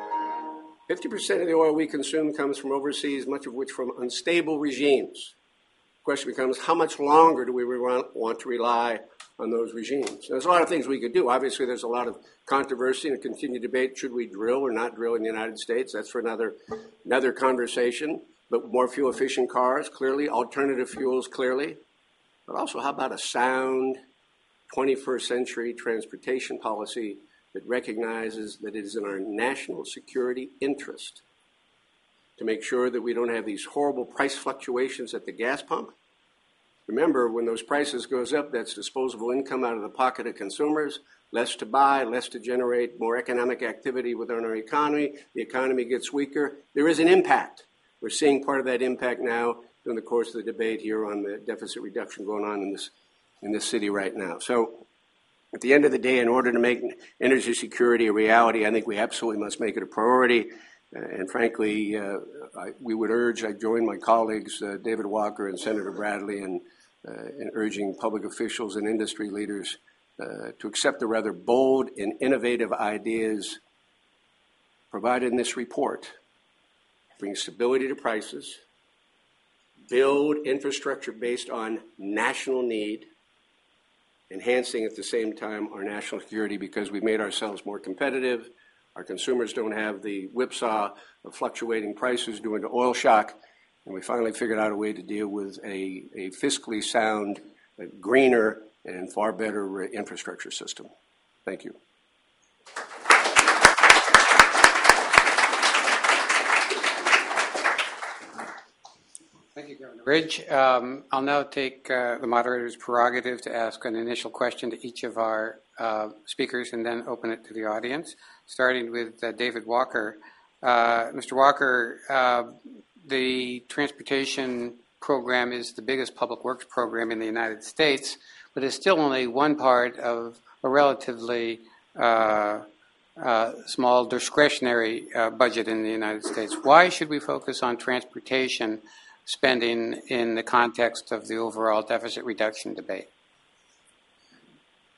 fifty percent of the oil we consume comes from overseas, much of which from unstable regimes. The question becomes, how much longer do we re- want to rely on those regimes? There's a lot of things we could do. Obviously, there's a lot of controversy and continued debate. Should we drill or not drill in the United States? That's for another, another conversation. But more fuel-efficient cars, clearly. Alternative fuels, clearly. But also, how about a sound twenty-first century transportation policy that recognizes that it is in our national security interest to make sure that we don't have these horrible price fluctuations at the gas pump? Remember, when those prices goes up, that's disposable income out of the pocket of consumers, less to buy, less to generate more economic activity within our economy. The economy gets weaker. There is an impact. We're seeing part of that impact now during the course of the debate here on the deficit reduction going on in this in this city right now. So at the end of the day, in order to make energy security a reality, I think we absolutely must make it a priority. Uh, and frankly, uh, I, we would urge, I join my colleagues, uh, David Walker and Senator Bradley, in, uh, in urging public officials and industry leaders uh, to accept the rather bold and innovative ideas provided in this report. Bring stability to prices, build infrastructure based on national need, enhancing at the same time our national security because we've made ourselves more competitive. Our consumers don't have the whipsaw of fluctuating prices due to oil shock, and we finally figured out a way to deal with a, a fiscally sound, a greener, and far better infrastructure system. Thank you. Thank you, Governor Ridge. Um, I'll now take uh, the moderator's prerogative to ask an initial question to each of our uh, speakers and then open it to the audience, starting with uh, David Walker. Uh, Mister Walker, uh, the transportation program is the biggest public works program in the United States, but it's still only one part of a relatively uh, uh, small discretionary uh, budget in the United States. Why should we focus on transportation spending in the context of the overall deficit reduction debate?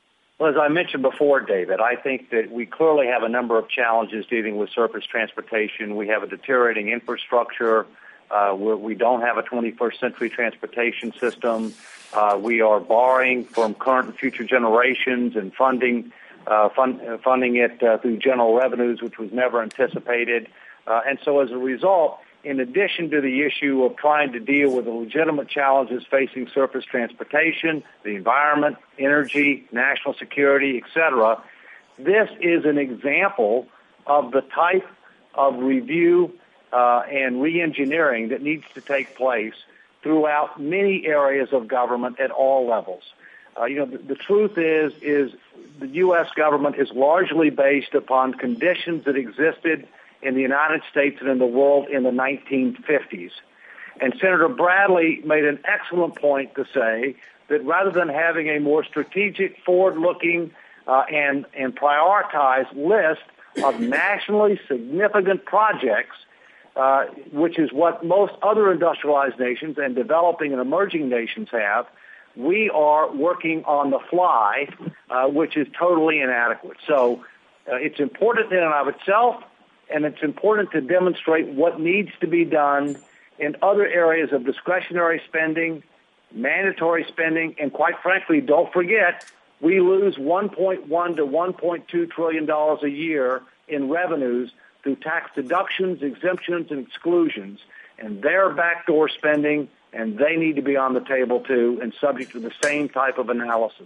Well, as I mentioned before, David, I think that we clearly have a number of challenges dealing with surface transportation. We have a deteriorating infrastructure. Uh, we're, we don't have a twenty-first century transportation system. Uh, we are borrowing from current and future generations and funding uh, fund, uh, funding it uh, through general revenues, which was never anticipated. Uh, and so as a result, in addition to the issue of trying to deal with the legitimate challenges facing surface transportation, the environment, energy, national security, et cetera, this is an example of the type of review uh, and re-engineering that needs to take place throughout many areas of government at all levels. Uh, you know, the, the truth is, is the U S government is largely based upon conditions that existed in the United States and in the world in the nineteen fifties. And Senator Bradley made an excellent point to say that rather than having a more strategic, forward-looking, uh, and, and prioritized list of nationally significant projects, uh, which is what most other industrialized nations and developing and emerging nations have, we are working on the fly, uh, which is totally inadequate. So uh, it's important in and of itself, and it's important to demonstrate what needs to be done in other areas of discretionary spending, mandatory spending, and quite frankly, don't forget, we lose one point one to one point two trillion dollars a year in revenues through tax deductions, exemptions, and exclusions, and they're backdoor spending, and they need to be on the table too and subject to the same type of analysis.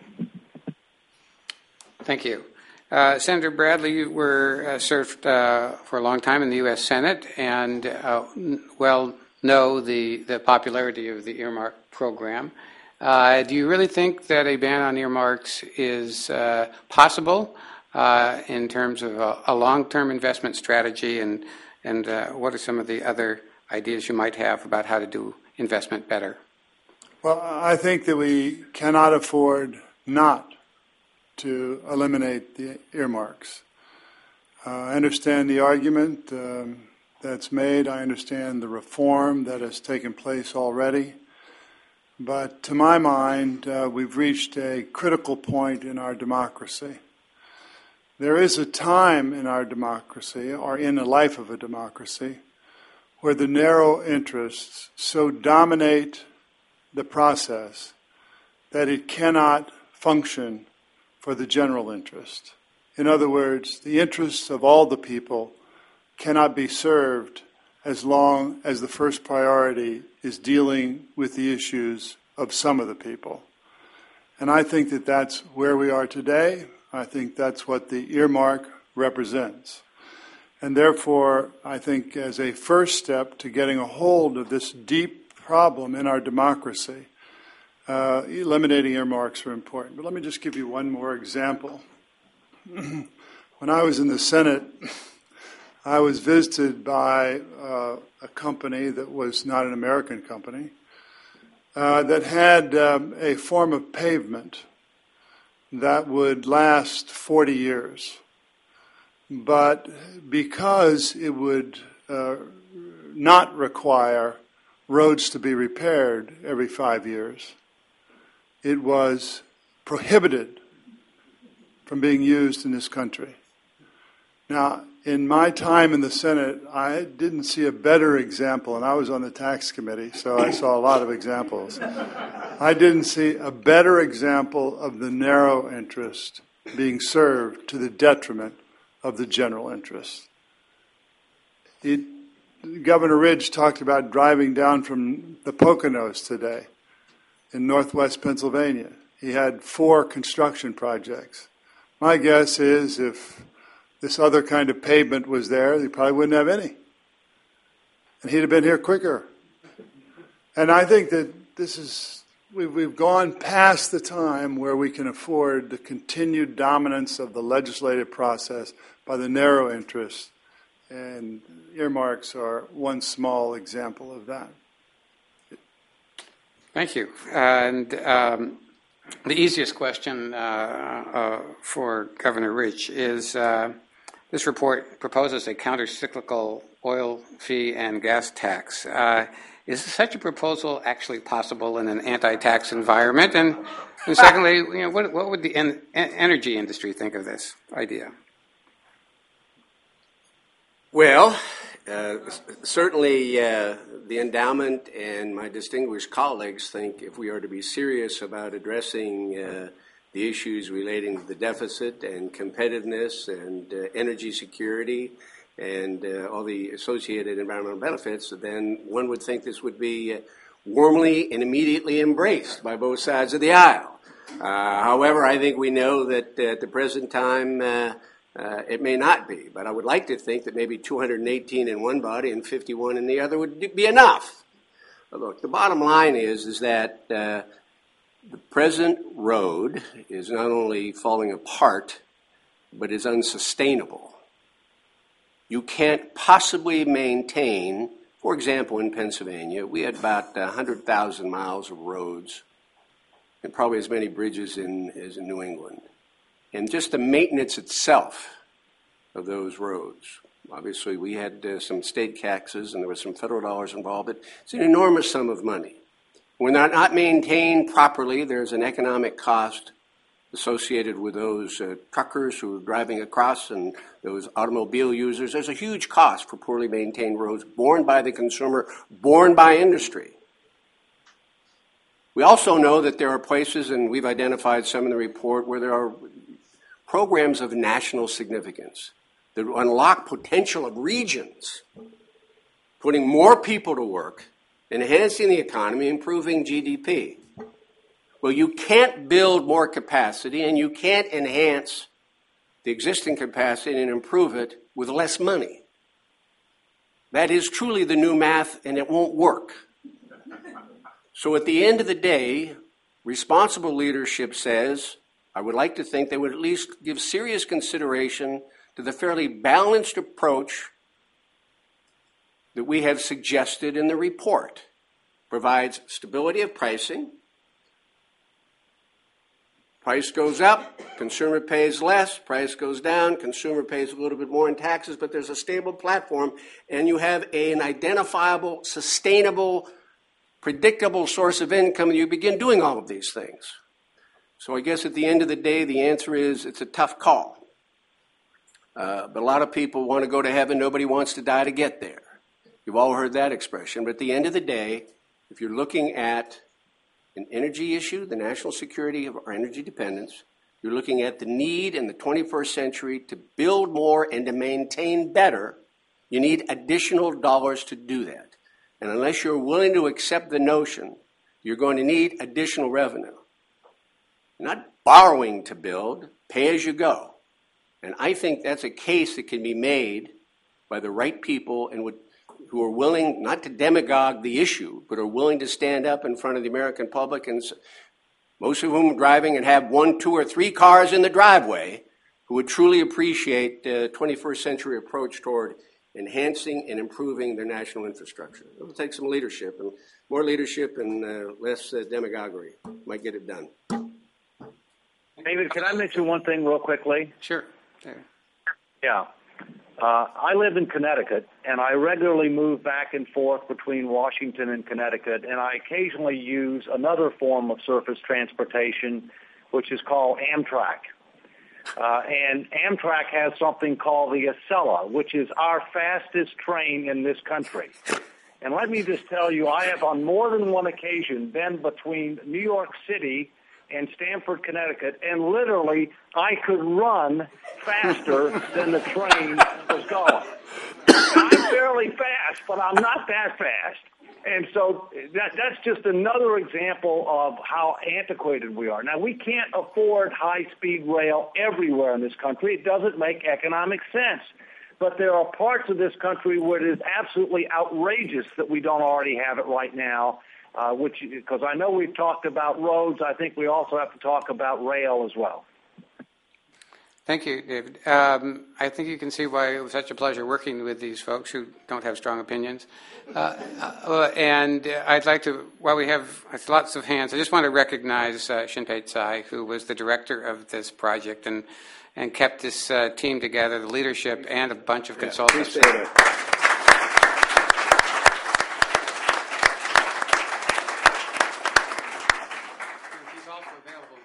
Thank you. Uh, Senator Bradley, you were uh, served uh, for a long time in the U S Senate and uh, well know the, the popularity of the earmark program. Uh, do you really think that a ban on earmarks is uh, possible uh, in terms of a, a long-term investment strategy, and, and uh, what are some of the other ideas you might have about how to do investment better? Well, I think that we cannot afford not to eliminate the earmarks. Uh, I understand the argument um, that's made. I understand the reform that has taken place already. But to my mind, uh, we've reached a critical point in our democracy. There is a time in our democracy, or in the life of a democracy, where the narrow interests so dominate the process that it cannot function for the general interest. In other words, the interests of all the people cannot be served as long as the first priority is dealing with the issues of some of the people. And I think that that's where we are today. I think that's what the earmark represents. And therefore, I think as a first step to getting a hold of this deep problem in our democracy, uh, eliminating earmarks are important. But let me just give you one more example. When I was in the Senate, I was visited by uh, a company that was not an American company uh, that had um, a form of pavement that would last forty years. But because it would uh, not require roads to be repaired every five years, it was prohibited from being used in this country. Now, in my time in the Senate, I didn't see a better example, and I was on the tax committee, so I saw a lot of examples. I didn't see a better example of the narrow interest being served to the detriment of the general interest. It, Governor Ridge talked about driving down from the Poconos today in northwest Pennsylvania. He had four construction projects. My guess is if this other kind of pavement was there, he probably wouldn't have any. And he'd have been here quicker. And I think that this is, we've, we've gone past the time where we can afford the continued dominance of the legislative process by the narrow interest. And earmarks are one small example of that. Thank you. And um, the easiest question uh, uh, for Governor Ridge is, uh, this report proposes a counter-cyclical oil fee and gas tax. Uh, is such a proposal actually possible in an anti-tax environment? And And secondly, you know, what, what would the en- energy industry think of this idea? Well, uh, certainly uh, the endowment and my distinguished colleagues think if we are to be serious about addressing uh, the issues relating to the deficit and competitiveness and uh, energy security and uh, all the associated environmental benefits, then one would think this would be uh, warmly and immediately embraced by both sides of the aisle. Uh, however, I think we know that uh, at the present time uh, Uh, it may not be, but I would like to think that maybe two hundred eighteen in one body and fifty-one in the other would be enough. But look, the bottom line is, is that uh, the present road is not only falling apart, but is unsustainable. You can't possibly maintain, for example, in Pennsylvania, we had about one hundred thousand miles of roads and probably as many bridges in, as in New England. And just the maintenance itself of those roads. Obviously, we had uh, some state taxes and there was some federal dollars involved, but it's an enormous sum of money. When they're not maintained properly, there's an economic cost associated with those uh, truckers who are driving across and those automobile users. There's a huge cost for poorly maintained roads borne by the consumer, borne by industry. We also know that there are places, and we've identified some in the report, where there are programs of national significance that unlock potential of regions, putting more people to work, enhancing the economy, improving G D P. Well, you can't build more capacity and you can't enhance the existing capacity and improve it with less money. That is truly the new math, and it won't work. So at the end of the day, responsible leadership says, I would like to think they would at least give serious consideration to the fairly balanced approach that we have suggested in the report. Provides stability of pricing. Price goes up, consumer pays less. Price goes down, consumer pays a little bit more in taxes, but there's a stable platform, and you have an identifiable, sustainable, predictable source of income, and you begin doing all of these things. So I guess at the end of the day, the answer is it's a tough call. Uh, but a lot of people want to go to heaven. Nobody wants to die to get there. You've all heard that expression. But at the end of the day, if you're looking at an energy issue, the national security of our energy dependence, you're looking at the need in the twenty-first century to build more and to maintain better, you need additional dollars to do that. And unless you're willing to accept the notion, you're going to need additional revenue. Not borrowing to build, pay as you go. And I think that's a case that can be made by the right people and would, who are willing not to demagogue the issue, but are willing to stand up in front of the American public, and most of whom are driving and have one, two, or three cars in the driveway, who would truly appreciate the twenty-first century approach toward enhancing and improving their national infrastructure. It will take some leadership, and more leadership and uh, less uh, demagoguery might get it done. David, can I mention one thing real quickly? Sure. There. Yeah. Uh, I live in Connecticut, and I regularly move back and forth between Washington and Connecticut, and I occasionally use another form of surface transportation, which is called Amtrak. Uh, and Amtrak has something called the Acela, which is our fastest train in this country. And let me just tell you, I have on more than one occasion been between New York City and Stamford, Connecticut, and literally I could run faster than the train was going. I'm fairly fast, but I'm not that fast. And so that, that's just another example of how antiquated we are. Now, we can't afford high-speed rail everywhere in this country. It doesn't make economic sense. But there are parts of this country where it is absolutely outrageous that we don't already have it right now, uh, which because I know we've talked about roads. I think we also have to talk about rail as well. Thank you, David. Um, I think you can see why it was such a pleasure working with these folks who don't have strong opinions. Uh, uh, and I'd like to, while we have lots of hands, I just want to recognize uh, Shinpei Tsai, who was the director of this project and, and kept this uh, team together, the leadership, and a bunch of yeah, consultants. Appreciate it. He's also available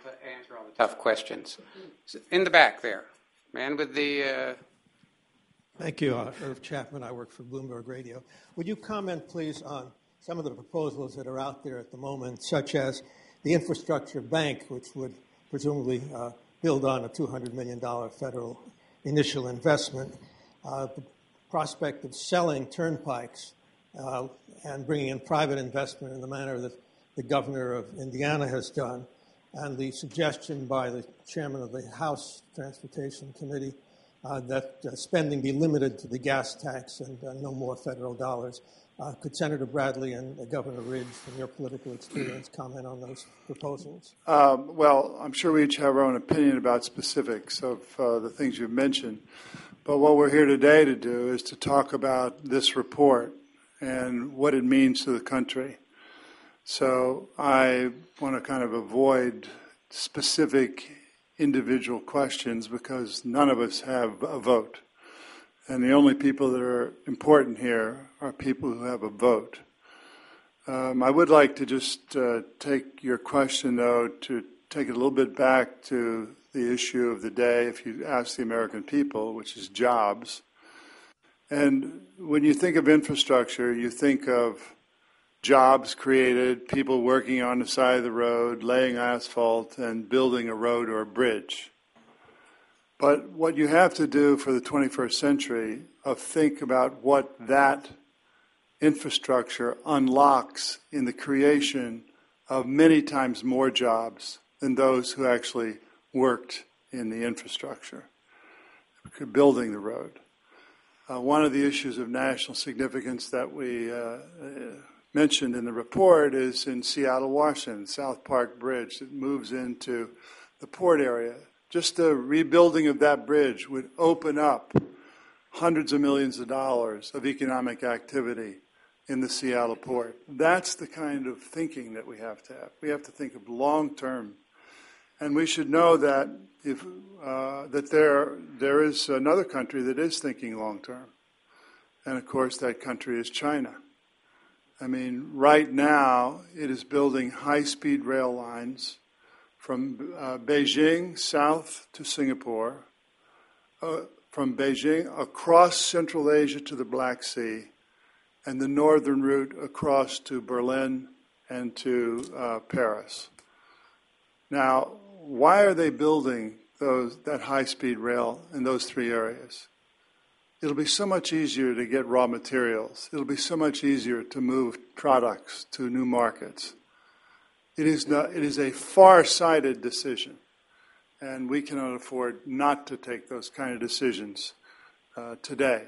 tough questions. In the back there, man with the... Uh... Thank you, uh, Irv Chapman. I work for Bloomberg Radio. Would you comment, please, on some of the proposals that are out there at the moment, such as the infrastructure bank, which would presumably uh, build on a two hundred million dollars federal initial investment, uh, the prospect of selling turnpikes uh, and bringing in private investment in the manner that the governor of Indiana has done, and the suggestion by the chairman of the House Transportation Committee uh, that uh, spending be limited to the gas tax and uh, no more federal dollars. Uh, could Senator Bradley and uh, Governor Ridge, from your political experience, comment on those proposals? Um, well, I'm sure we each have our own opinion about specifics of uh, the things you've mentioned. But what we're here today to do is to talk about this report and what it means to the country. So I want to kind of avoid specific individual questions because none of us have a vote. And the only people that are important here are people who have a vote. Um, I would like to just uh, take your question, though, to take it a little bit back to the issue of the day, if you ask the American people, which is jobs. And when you think of infrastructure, you think of jobs created, people working on the side of the road, laying asphalt, and building a road or a bridge. But what you have to do for the twenty-first century is think about what that infrastructure unlocks in the creation of many times more jobs than those who actually worked in the infrastructure, building the road. Uh, one of the issues of national significance that we uh, mentioned in the report is in Seattle, Washington, South Park Bridge that moves into the port area. Just the rebuilding of that bridge would open up hundreds of millions of dollars of economic activity in the Seattle port. That's the kind of thinking that we have to have. We have to think of long term. And we should know that if uh, that there there is another country that is thinking long term. And of course that country is China. I mean, right now it is building high-speed rail lines from uh, Beijing south to Singapore, uh, from Beijing across Central Asia to the Black Sea, and the northern route across to Berlin and to uh, Paris. Now, why are they building those that high-speed rail in those three areas? It'll be so much easier to get raw materials. It'll be so much easier to move products to new markets. It is not, it is a far-sighted decision, and we cannot afford not to take those kind of decisions uh, today.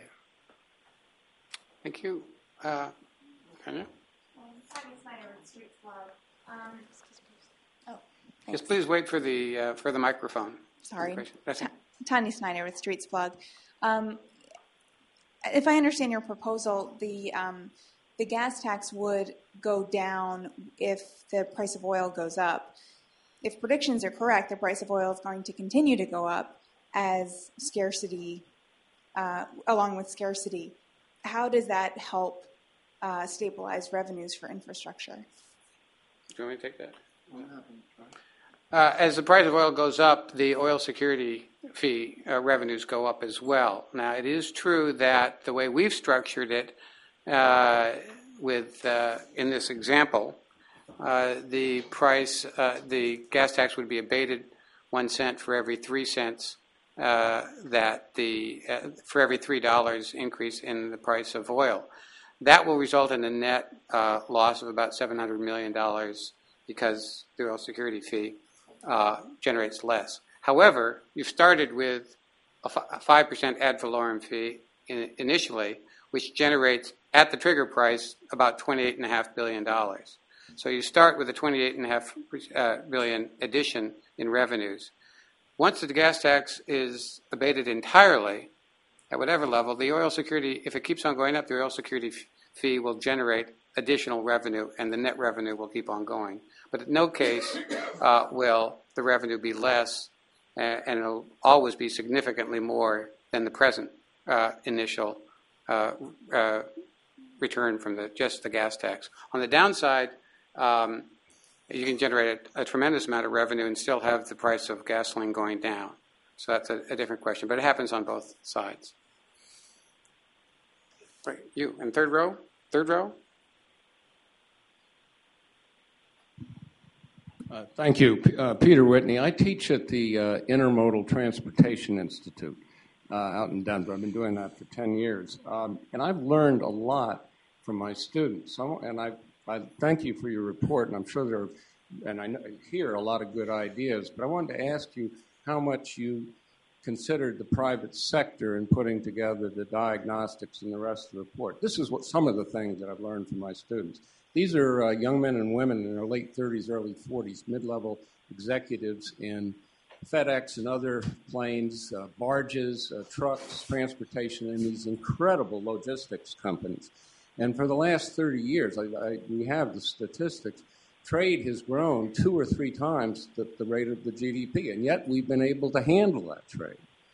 Thank you. Uh, Tanya? Tanya Snyder with Streets Blog. Um, oh, Just please wait for the uh, for the microphone. sorry. That's it. Tanya Snyder with Streets Blog. Um, if I understand your proposal, the um, the gas tax would go down if the price of oil goes up. If predictions are correct, the price of oil is going to continue to go up as scarcity, uh, along with scarcity. How does that help uh, stabilize revenues for infrastructure? Do you want me to take that? Uh, as the price of oil goes up, the oil security fee uh, revenues go up as well. Now, it is true that the way we've structured it, uh, with uh, in this example, uh, the price, uh, the gas tax would be abated one cent for every three cents uh, that the uh, for every three dollars increase in the price of oil. That will result in a net uh, loss of about seven hundred million dollars because the oil security fee uh, generates less. However, you've started with a five percent ad valorem fee in, initially, which generates at the trigger price about twenty-eight point five billion dollars. So you start with a twenty-eight point five billion dollars addition in revenues. Once the gas tax is abated entirely, at whatever level, the oil security, if it keeps on going up, the oil security f- fee will generate additional revenue, and the net revenue will keep on going. But in no case uh, will the revenue be less, uh, and it'll always be significantly more than the present uh, initial uh, uh, return from the just the gas tax. On the downside, um, you can generate a, a tremendous amount of revenue and still have the price of gasoline going down. So that's a, a different question, but it happens on both sides. Right, you, in third row? Third row? Uh, thank you. Uh, Peter Whitney. I teach at the uh, Intermodal Transportation Institute uh, out in Denver. I've been doing that for ten years. Um, and I've learned a lot from my students. So, and I, I thank you for your report, and I'm sure there are, and I know, hear a lot of good ideas, but I wanted to ask you how much you considered the private sector in putting together the diagnostics and the rest of the report. This is what some of the things that I've learned from my students. These are uh, young men and women in their late thirties, early forties, mid-level executives in FedEx and other planes, uh, barges, uh, trucks, transportation, and these incredible logistics companies. And for the last thirty years, I, I, we have the statistics, trade has grown two or three times the, the rate of the G D P, and yet we've been able to handle that trade.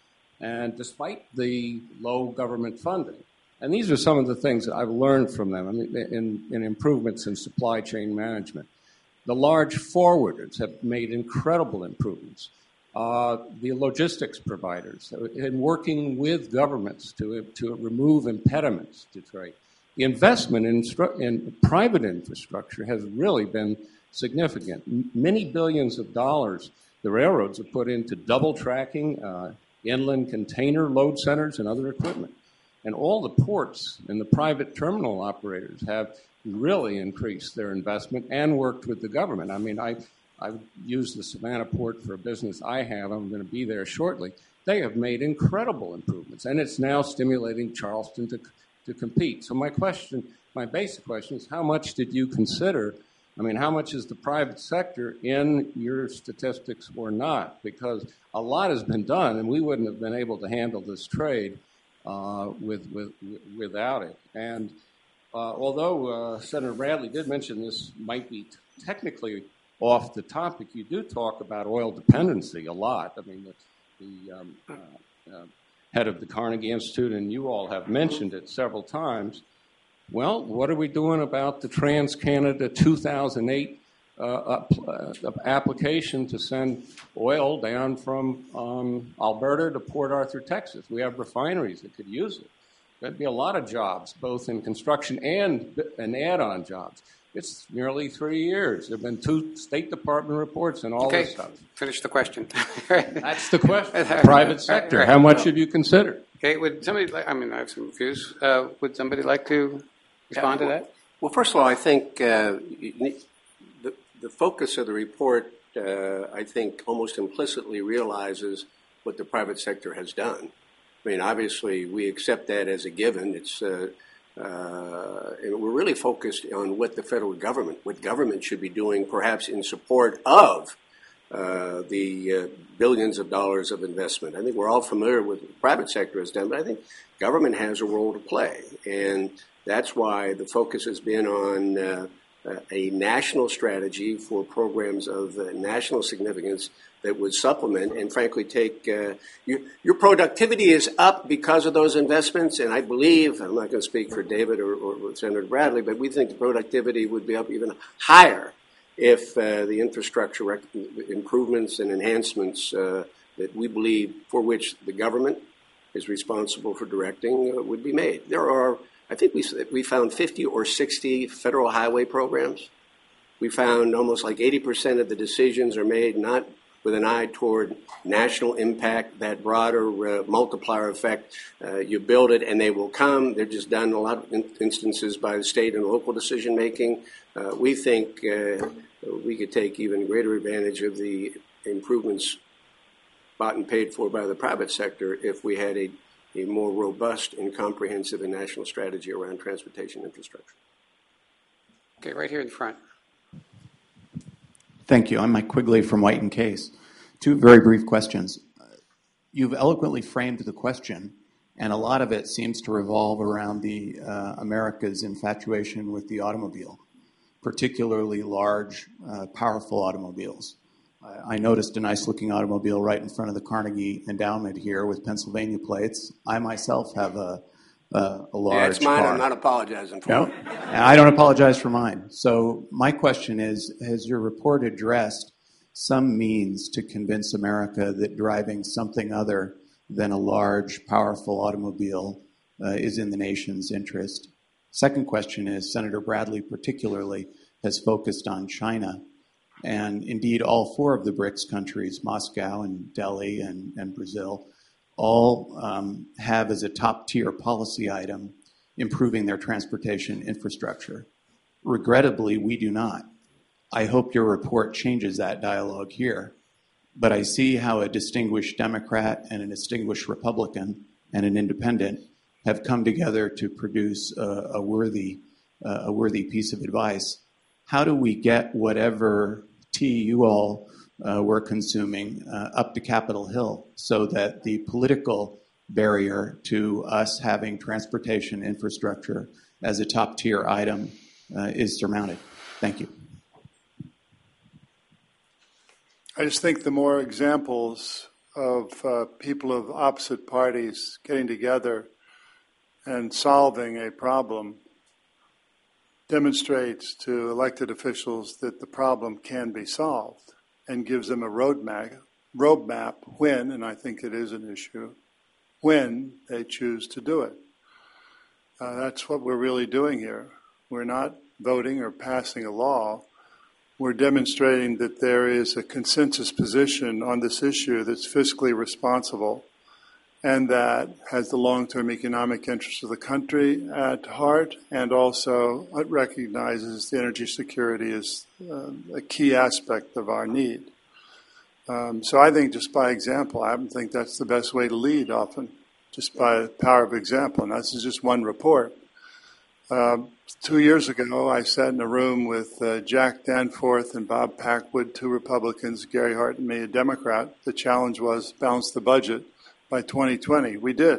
And despite the low government funding, and these are some of the things that I've learned from them I mean, in, in improvements in supply chain management. The large forwarders have made incredible improvements. Uh, the logistics providers, in working with governments to, to remove impediments to trade. The investment in, in private infrastructure has really been significant. M- many billions of dollars the railroads have put into double tracking, uh, inland container load centers, and other equipment. And all the ports and the private terminal operators have really increased their investment and worked with the government. I mean, I, I've used the Savannah port for a business I have. I'm going to be there shortly. They have made incredible improvements, and it's now stimulating Charleston to, to compete. So my question, my basic question is, how much did you consider, I mean, how much is the private sector in your statistics or not? Because a lot has been done, and we wouldn't have been able to handle this trade Uh, with, with, without it. And uh, although uh, Senator Bradley did mention this might be t- technically off the topic, you do talk about oil dependency a lot. I mean, the, the um, uh, uh, head of the Carnegie Institute and you all have mentioned it several times. Well, what are we doing about the Trans-Canada two thousand eight uh, uh, application to send oil down from um, Alberta to Port Arthur, Texas? We have refineries that could use it. There'd be a lot of jobs, both in construction and, and add-on jobs. It's nearly three years. There have been two State Department reports and all okay. this stuff. Finish the question. That's the question. Private sector. Right. How much have you considered? Okay. Would somebody like, I mean, I have some views. Uh, would somebody like to respond yeah, well, to that? Well, first of all, I think uh, the, the focus of the report, uh, I think, almost implicitly realizes what the private sector has done. I mean, obviously, we accept that as a given. It's uh, uh, and we're really focused on what the federal government, what government should be doing, perhaps in support of uh, the uh, billions of dollars of investment. I think we're all familiar with what the private sector has done, but I think government has a role to play, and that's why the focus has been on uh, a national strategy for programs of uh, national significance that would supplement and, frankly, take uh, your, your productivity is up because of those investments. And I believe, I'm not going to speak for David or, or Senator Bradley, but we think the productivity would be up even higher if uh, the infrastructure rec- improvements and enhancements uh, that we believe for which the government is responsible for directing uh, would be made. There are, I think we we found fifty or sixty federal highway programs. We found almost like eighty percent of the decisions are made not with an eye toward national impact, that broader uh, multiplier effect. Uh, you build it and they will come. They're just done in a lot of in- instances by the state and local decision making. Uh, we think uh, we could take even greater advantage of the improvements bought and paid for by the private sector if we had a, a more robust and comprehensive and national strategy around transportation infrastructure. Okay, right here in front. Thank you. I'm Mike Quigley from White and Case. Two very brief questions. You've eloquently framed the question, and a lot of it seems to revolve around the uh, America's infatuation with the automobile, particularly large, uh, powerful automobiles. I, I noticed a nice-looking automobile right in front of the Carnegie Endowment here with Pennsylvania plates. I myself have a, uh, a large Yeah, it's mine. car. I'm not apologizing for No, it. and I don't apologize for mine. So my question is, has your report addressed some means to convince America that driving something other than a large, powerful automobile uh, is in the nation's interest? Second question is, Senator Bradley particularly has focused on China. And indeed, all four of the BRICS countries, Moscow and Delhi and, and Brazil, all um, have as a top-tier policy item improving their transportation infrastructure. Regrettably, we do not. I hope your report changes that dialogue here. But I see how a distinguished Democrat and a distinguished Republican and an independent have come together to produce a, a worthy, uh, a worthy piece of advice. How do we get whatever tea you all uh, were consuming uh, up to Capitol Hill so that the political barrier to us having transportation infrastructure as a top tier item uh, is surmounted? Thank you. I just think the more examples of uh, people of opposite parties getting together and solving a problem demonstrates to elected officials that the problem can be solved and gives them a roadmap, roadmap when, and I think it is an issue, when they choose to do it. Uh, that's what we're really doing here. We're not voting or passing a law. We're demonstrating that there is a consensus position on this issue that's fiscally responsible and that has the long-term economic interests of the country at heart, and also it recognizes the energy security is uh, a key aspect of our need. Um, so I think just by example, I think that's the best way to lead often, just by the power of example, and this is just one report. Um, two years ago, I sat in a room with uh, Jack Danforth and Bob Packwood, two Republicans, Gary Hart and me, a Democrat. The challenge was balance the budget by twenty twenty. We did.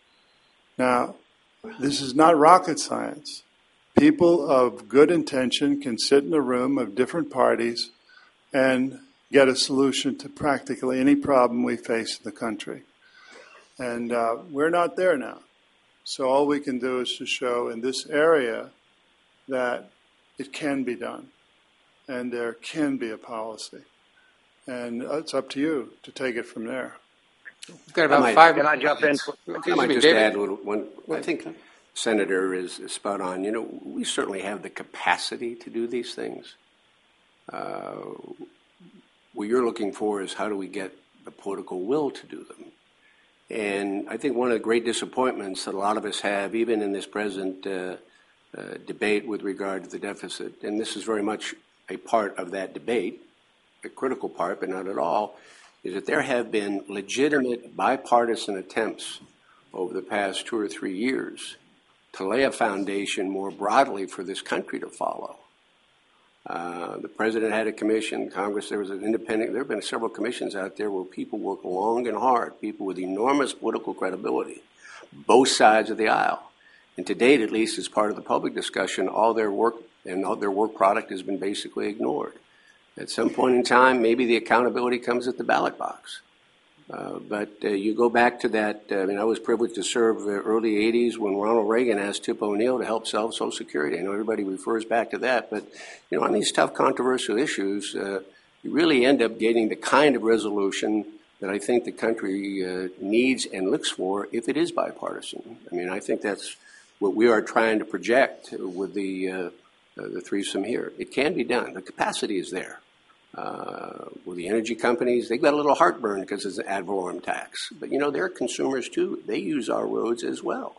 Now, this is not rocket science. People of good intention can sit in a room of different parties and get a solution to practically any problem we face in the country. And uh, we're not there now. So all we can do is to show in this area that it can be done and there can be a policy. And it's up to you to take it from there. We've got about might- five Can I jump in? I might just add a little one. I think Senator is, is spot on. You know, we certainly have the capacity to do these things. Uh, what you're looking for is how do we get the political will to do them? And I think one of the great disappointments that a lot of us have, even in this present uh, uh, debate with regard to the deficit, and this is very much a part of that debate, a critical part, but not at all, is that there have been legitimate bipartisan attempts over the past two or three years to lay a foundation more broadly for this country to follow. Uh, the president had a commission, Congress, there was an independent, there have been several commissions out there where people work long and hard, people with enormous political credibility, both sides of the aisle. And to date, at least as part of the public discussion, all their work and all their work product has been basically ignored. At some point in time, maybe the accountability comes at the ballot box. Uh, but uh, you go back to that, uh, I mean, I was privileged to serve the early eighties when Ronald Reagan asked Tip O'Neill to help sell Social Security. I know everybody refers back to that, but, you know, on these tough, controversial issues, uh, you really end up getting the kind of resolution that I think the country uh, needs and looks for if it is bipartisan. I mean, I think that's what we are trying to project with the, uh, uh, the threesome here. It can be done. The capacity is there. Uh, with the energy companies, they've got a little heartburn because it's an ad valorem tax. But, you know, they're consumers, too. They use our roads as well.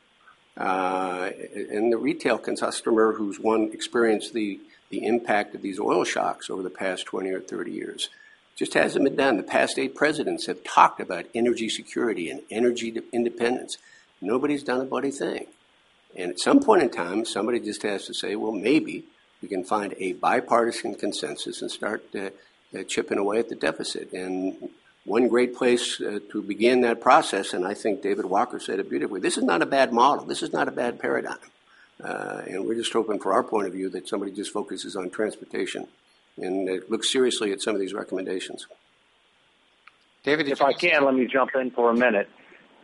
Uh, and the retail customer who's one experienced the, the impact of these oil shocks over the past twenty or thirty years just hasn't been done. The past eight presidents have talked about energy security and energy independence. Nobody's done a bloody thing. And at some point in time, somebody just has to say, well, maybe we can find a bipartisan consensus and start uh, uh, chipping away at the deficit. And one great place uh, to begin that process, and I think David Walker said it beautifully, this is not a bad model. This is not a bad paradigm. Uh, and we're just hoping, for our point of view, that somebody just focuses on transportation and uh, looks seriously at some of these recommendations. David, if I can, let me jump in for a minute.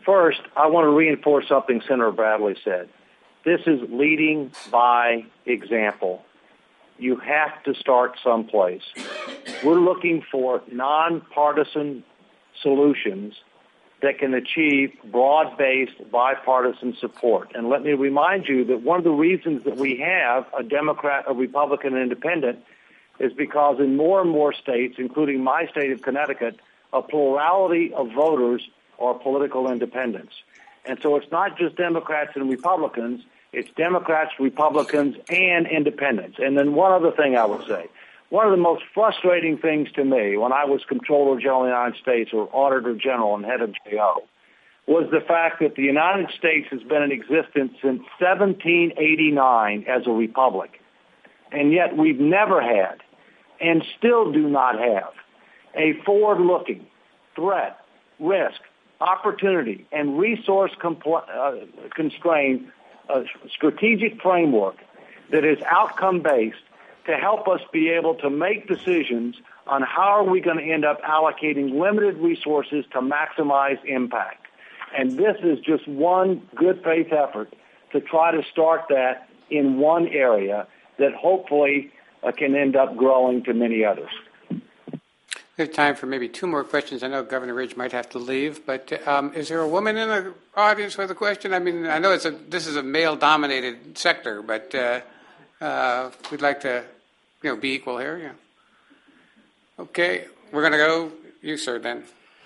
First, I want to reinforce something Senator Bradley said. This is leading by example. You have to start someplace. We're looking for nonpartisan solutions that can achieve broad-based bipartisan support. And let me remind you that one of the reasons that we have a Democrat, a Republican, and Independent is because in more and more states, including my state of Connecticut, a plurality of voters are political independents. And so it's not just Democrats and Republicans, it's Democrats, Republicans, and independents. And then one other thing I would say. One of the most frustrating things to me when I was Comptroller General of the United States or Auditor General and head of J O was the fact that the United States has been in existence since seventeen eighty-nine as a republic. And yet we've never had, and still do not have, a forward-looking threat, risk, opportunity, and resource-constrained uh, strategic framework that is outcome-based to help us be able to make decisions on how are we going to end up allocating limited resources to maximize impact. And this is just one good faith effort to try to start that in one area that hopefully uh, can end up growing to many others. We have time for maybe two more questions. I know Governor Ridge might have to leave, but um, is there a woman in the audience with a question? I mean, I know it's a, this is a male-dominated sector, but uh, uh, we'd like to, you know, be equal here. Yeah. Okay, we're going to go. You, sir, then.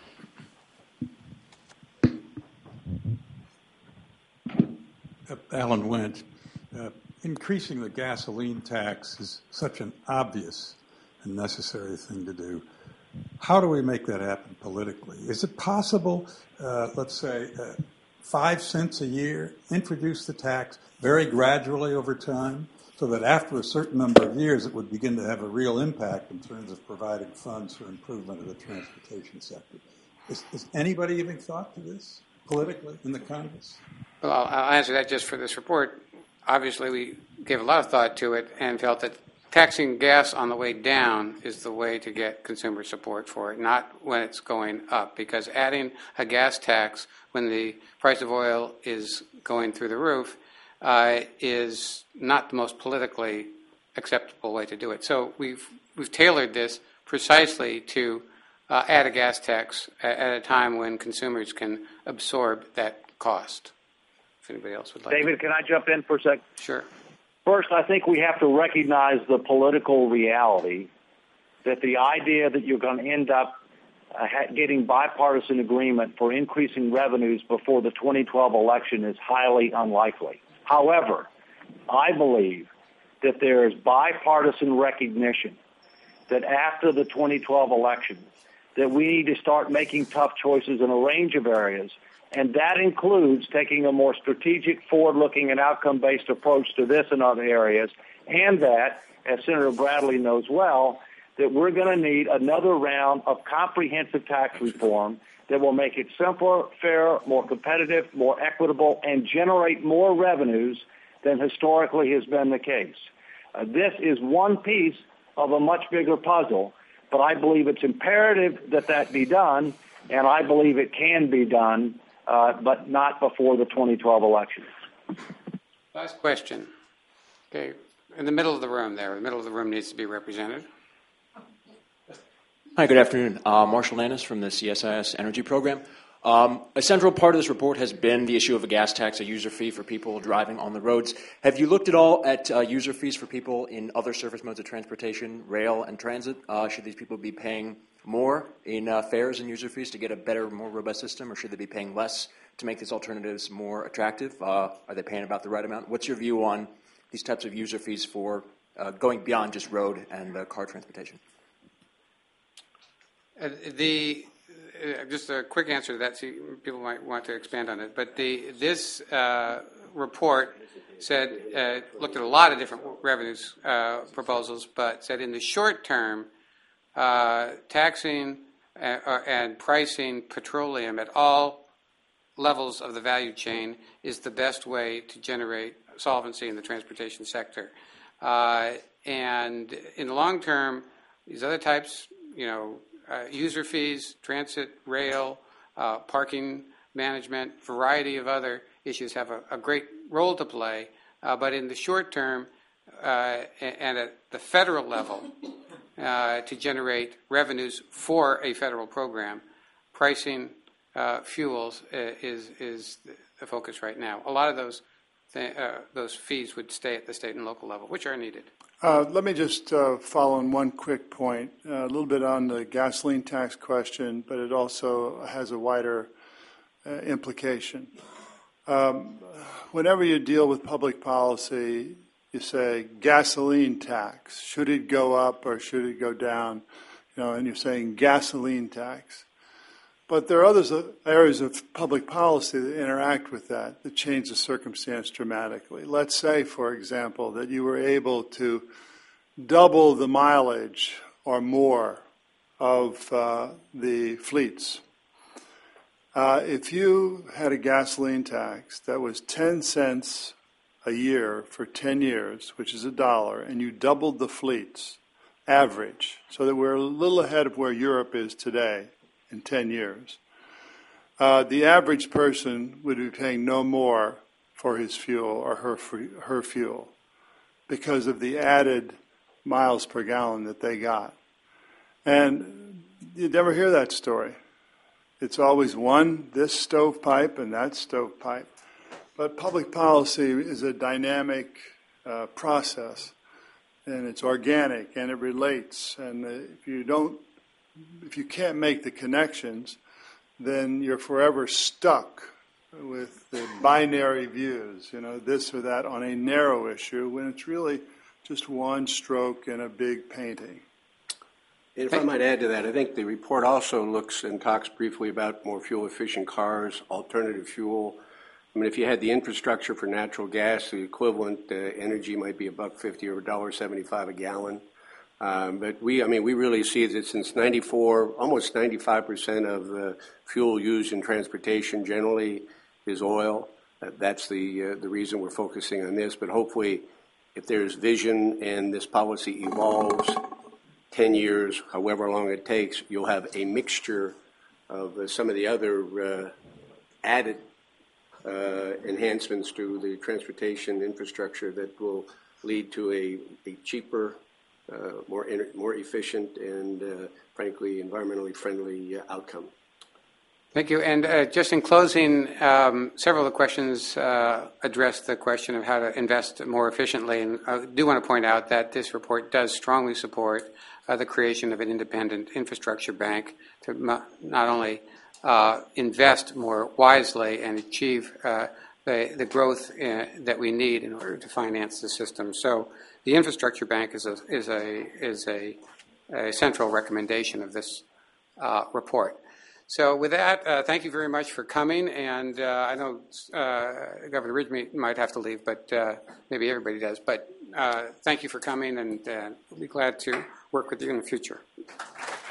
Uh, Alan Wentz. Uh, increasing the gasoline tax is such an obvious and necessary thing to do. How do we make that happen politically? Is it possible, uh, let's say, uh, five cents a year, introduce the tax very gradually over time, so that after a certain number of years it would begin to have a real impact in terms of providing funds for improvement of the transportation sector? Is, is anybody giving thought to this politically in the Congress? Well, I'll, I'll answer that just for this report. Obviously, we gave a lot of thought to it and felt that taxing gas on the way down is the way to get consumer support for it, not when it's going up, because adding a gas tax when the price of oil is going through the roof uh, is not the most politically acceptable way to do it. So we've we've tailored this precisely to uh, add a gas tax at, at a time when consumers can absorb that cost. If anybody else would like David, to. Can I jump in for a second? Sure. First, I think we have to recognize the political reality that the idea that you're going to end up uh, ha- getting bipartisan agreement for increasing revenues before the twenty twelve election is highly unlikely. However, I believe that there is bipartisan recognition that after the twenty twelve election, that we need to start making tough choices in a range of areas. And that includes taking a more strategic, forward-looking, and outcome-based approach to this and other areas, and that, as Senator Bradley knows well, that we're going to need another round of comprehensive tax reform that will make it simpler, fairer, more competitive, more equitable, and generate more revenues than historically has been the case. Uh, this is one piece of a much bigger puzzle, but I believe it's imperative that that be done, and I believe it can be done, Uh, but not before the twenty twelve election. Last question. Okay, in the middle of the room there. The middle of the room needs to be represented. Hi, good afternoon. Uh, Marshall Nannis from the C S I S Energy Program. Um, a central part of this report has been the issue of a gas tax, a user fee for people driving on the roads. Have you looked at all at uh, user fees for people in other surface modes of transportation, rail and transit? Uh, should these people be paying more in uh, fares and user fees to get a better, more robust system, or should they be paying less to make these alternatives more attractive? Uh, are they paying about the right amount? What's your view on these types of user fees for uh, going beyond just road and uh, car transportation? Uh, the uh, just a quick answer to that. See, people might want to expand on it, but the this uh, report said uh, looked at a lot of different revenues uh, proposals, but said in the short term. Uh, taxing and, uh, and pricing petroleum at all levels of the value chain is the best way to generate solvency in the transportation sector. Uh, and in the long term, these other types, you know, uh, user fees, transit, rail, uh, parking management, variety of other issues have a, a great role to play. Uh, but in the short term uh, and at the federal level, uh, to generate revenues for a federal program, pricing uh, fuels is is the focus right now. A lot of those th- uh, those fees would stay at the state and local level, which are needed. Uh, let me just uh, follow on one quick point, uh, a little bit on the gasoline tax question, but it also has a wider uh, implication. Um, whenever you deal with public policy, you say gasoline tax. Should it go up or should it go down? You know, and you're saying gasoline tax. But there are other areas of public policy that interact with that, that change the circumstance dramatically. Let's say, for example, that you were able to double the mileage or more of uh, the fleets. Uh, if you had a gasoline tax that was ten cents a year for ten years, which is a dollar, and you doubled the fleets, average, so that we're a little ahead of where Europe is today in ten years, uh, the average person would be paying no more for his fuel or her, her fuel because of the added miles per gallon that they got. And you never hear that story. It's always one, this stovepipe and that stovepipe. But public policy is a dynamic uh, process, and it's organic, and it relates. And if you don't, if you can't make the connections, then you're forever stuck with the binary views, you know, this or that on a narrow issue, when it's really just one stroke in a big painting. If I might add to that, I think the report also looks and talks briefly about more fuel-efficient cars, alternative fuel. I mean, if you had the infrastructure for natural gas, the equivalent uh, energy might be a buck fifty or a dollar seventy-five a gallon. Um, but we, I mean, we really see that since ninety-four, almost ninety-five percent of the fuel used in transportation generally is oil. Uh, that's the uh, the reason we're focusing on this. But hopefully, if there's vision and this policy evolves, ten years, however long it takes, you'll have a mixture of uh, some of the other uh, added uh, enhancements to the transportation infrastructure that will lead to a, a cheaper, uh, more more efficient, and uh, frankly environmentally friendly uh, outcome. Thank you. And uh, just in closing, um, several of the questions uh, address the question of how to invest more efficiently. And I do want to point out that this report does strongly support uh, the creation of an independent infrastructure bank to m- not only uh, invest more wisely and achieve uh, the, the growth uh, that we need in order to finance the system. So the infrastructure bank is a, is a, is a, a central recommendation of this uh, report. So with that, uh, thank you very much for coming. And uh, I know uh, Governor Ridgely might have to leave, but uh, maybe everybody does. But uh, thank you for coming, and uh, we'll be glad to work with you in the future.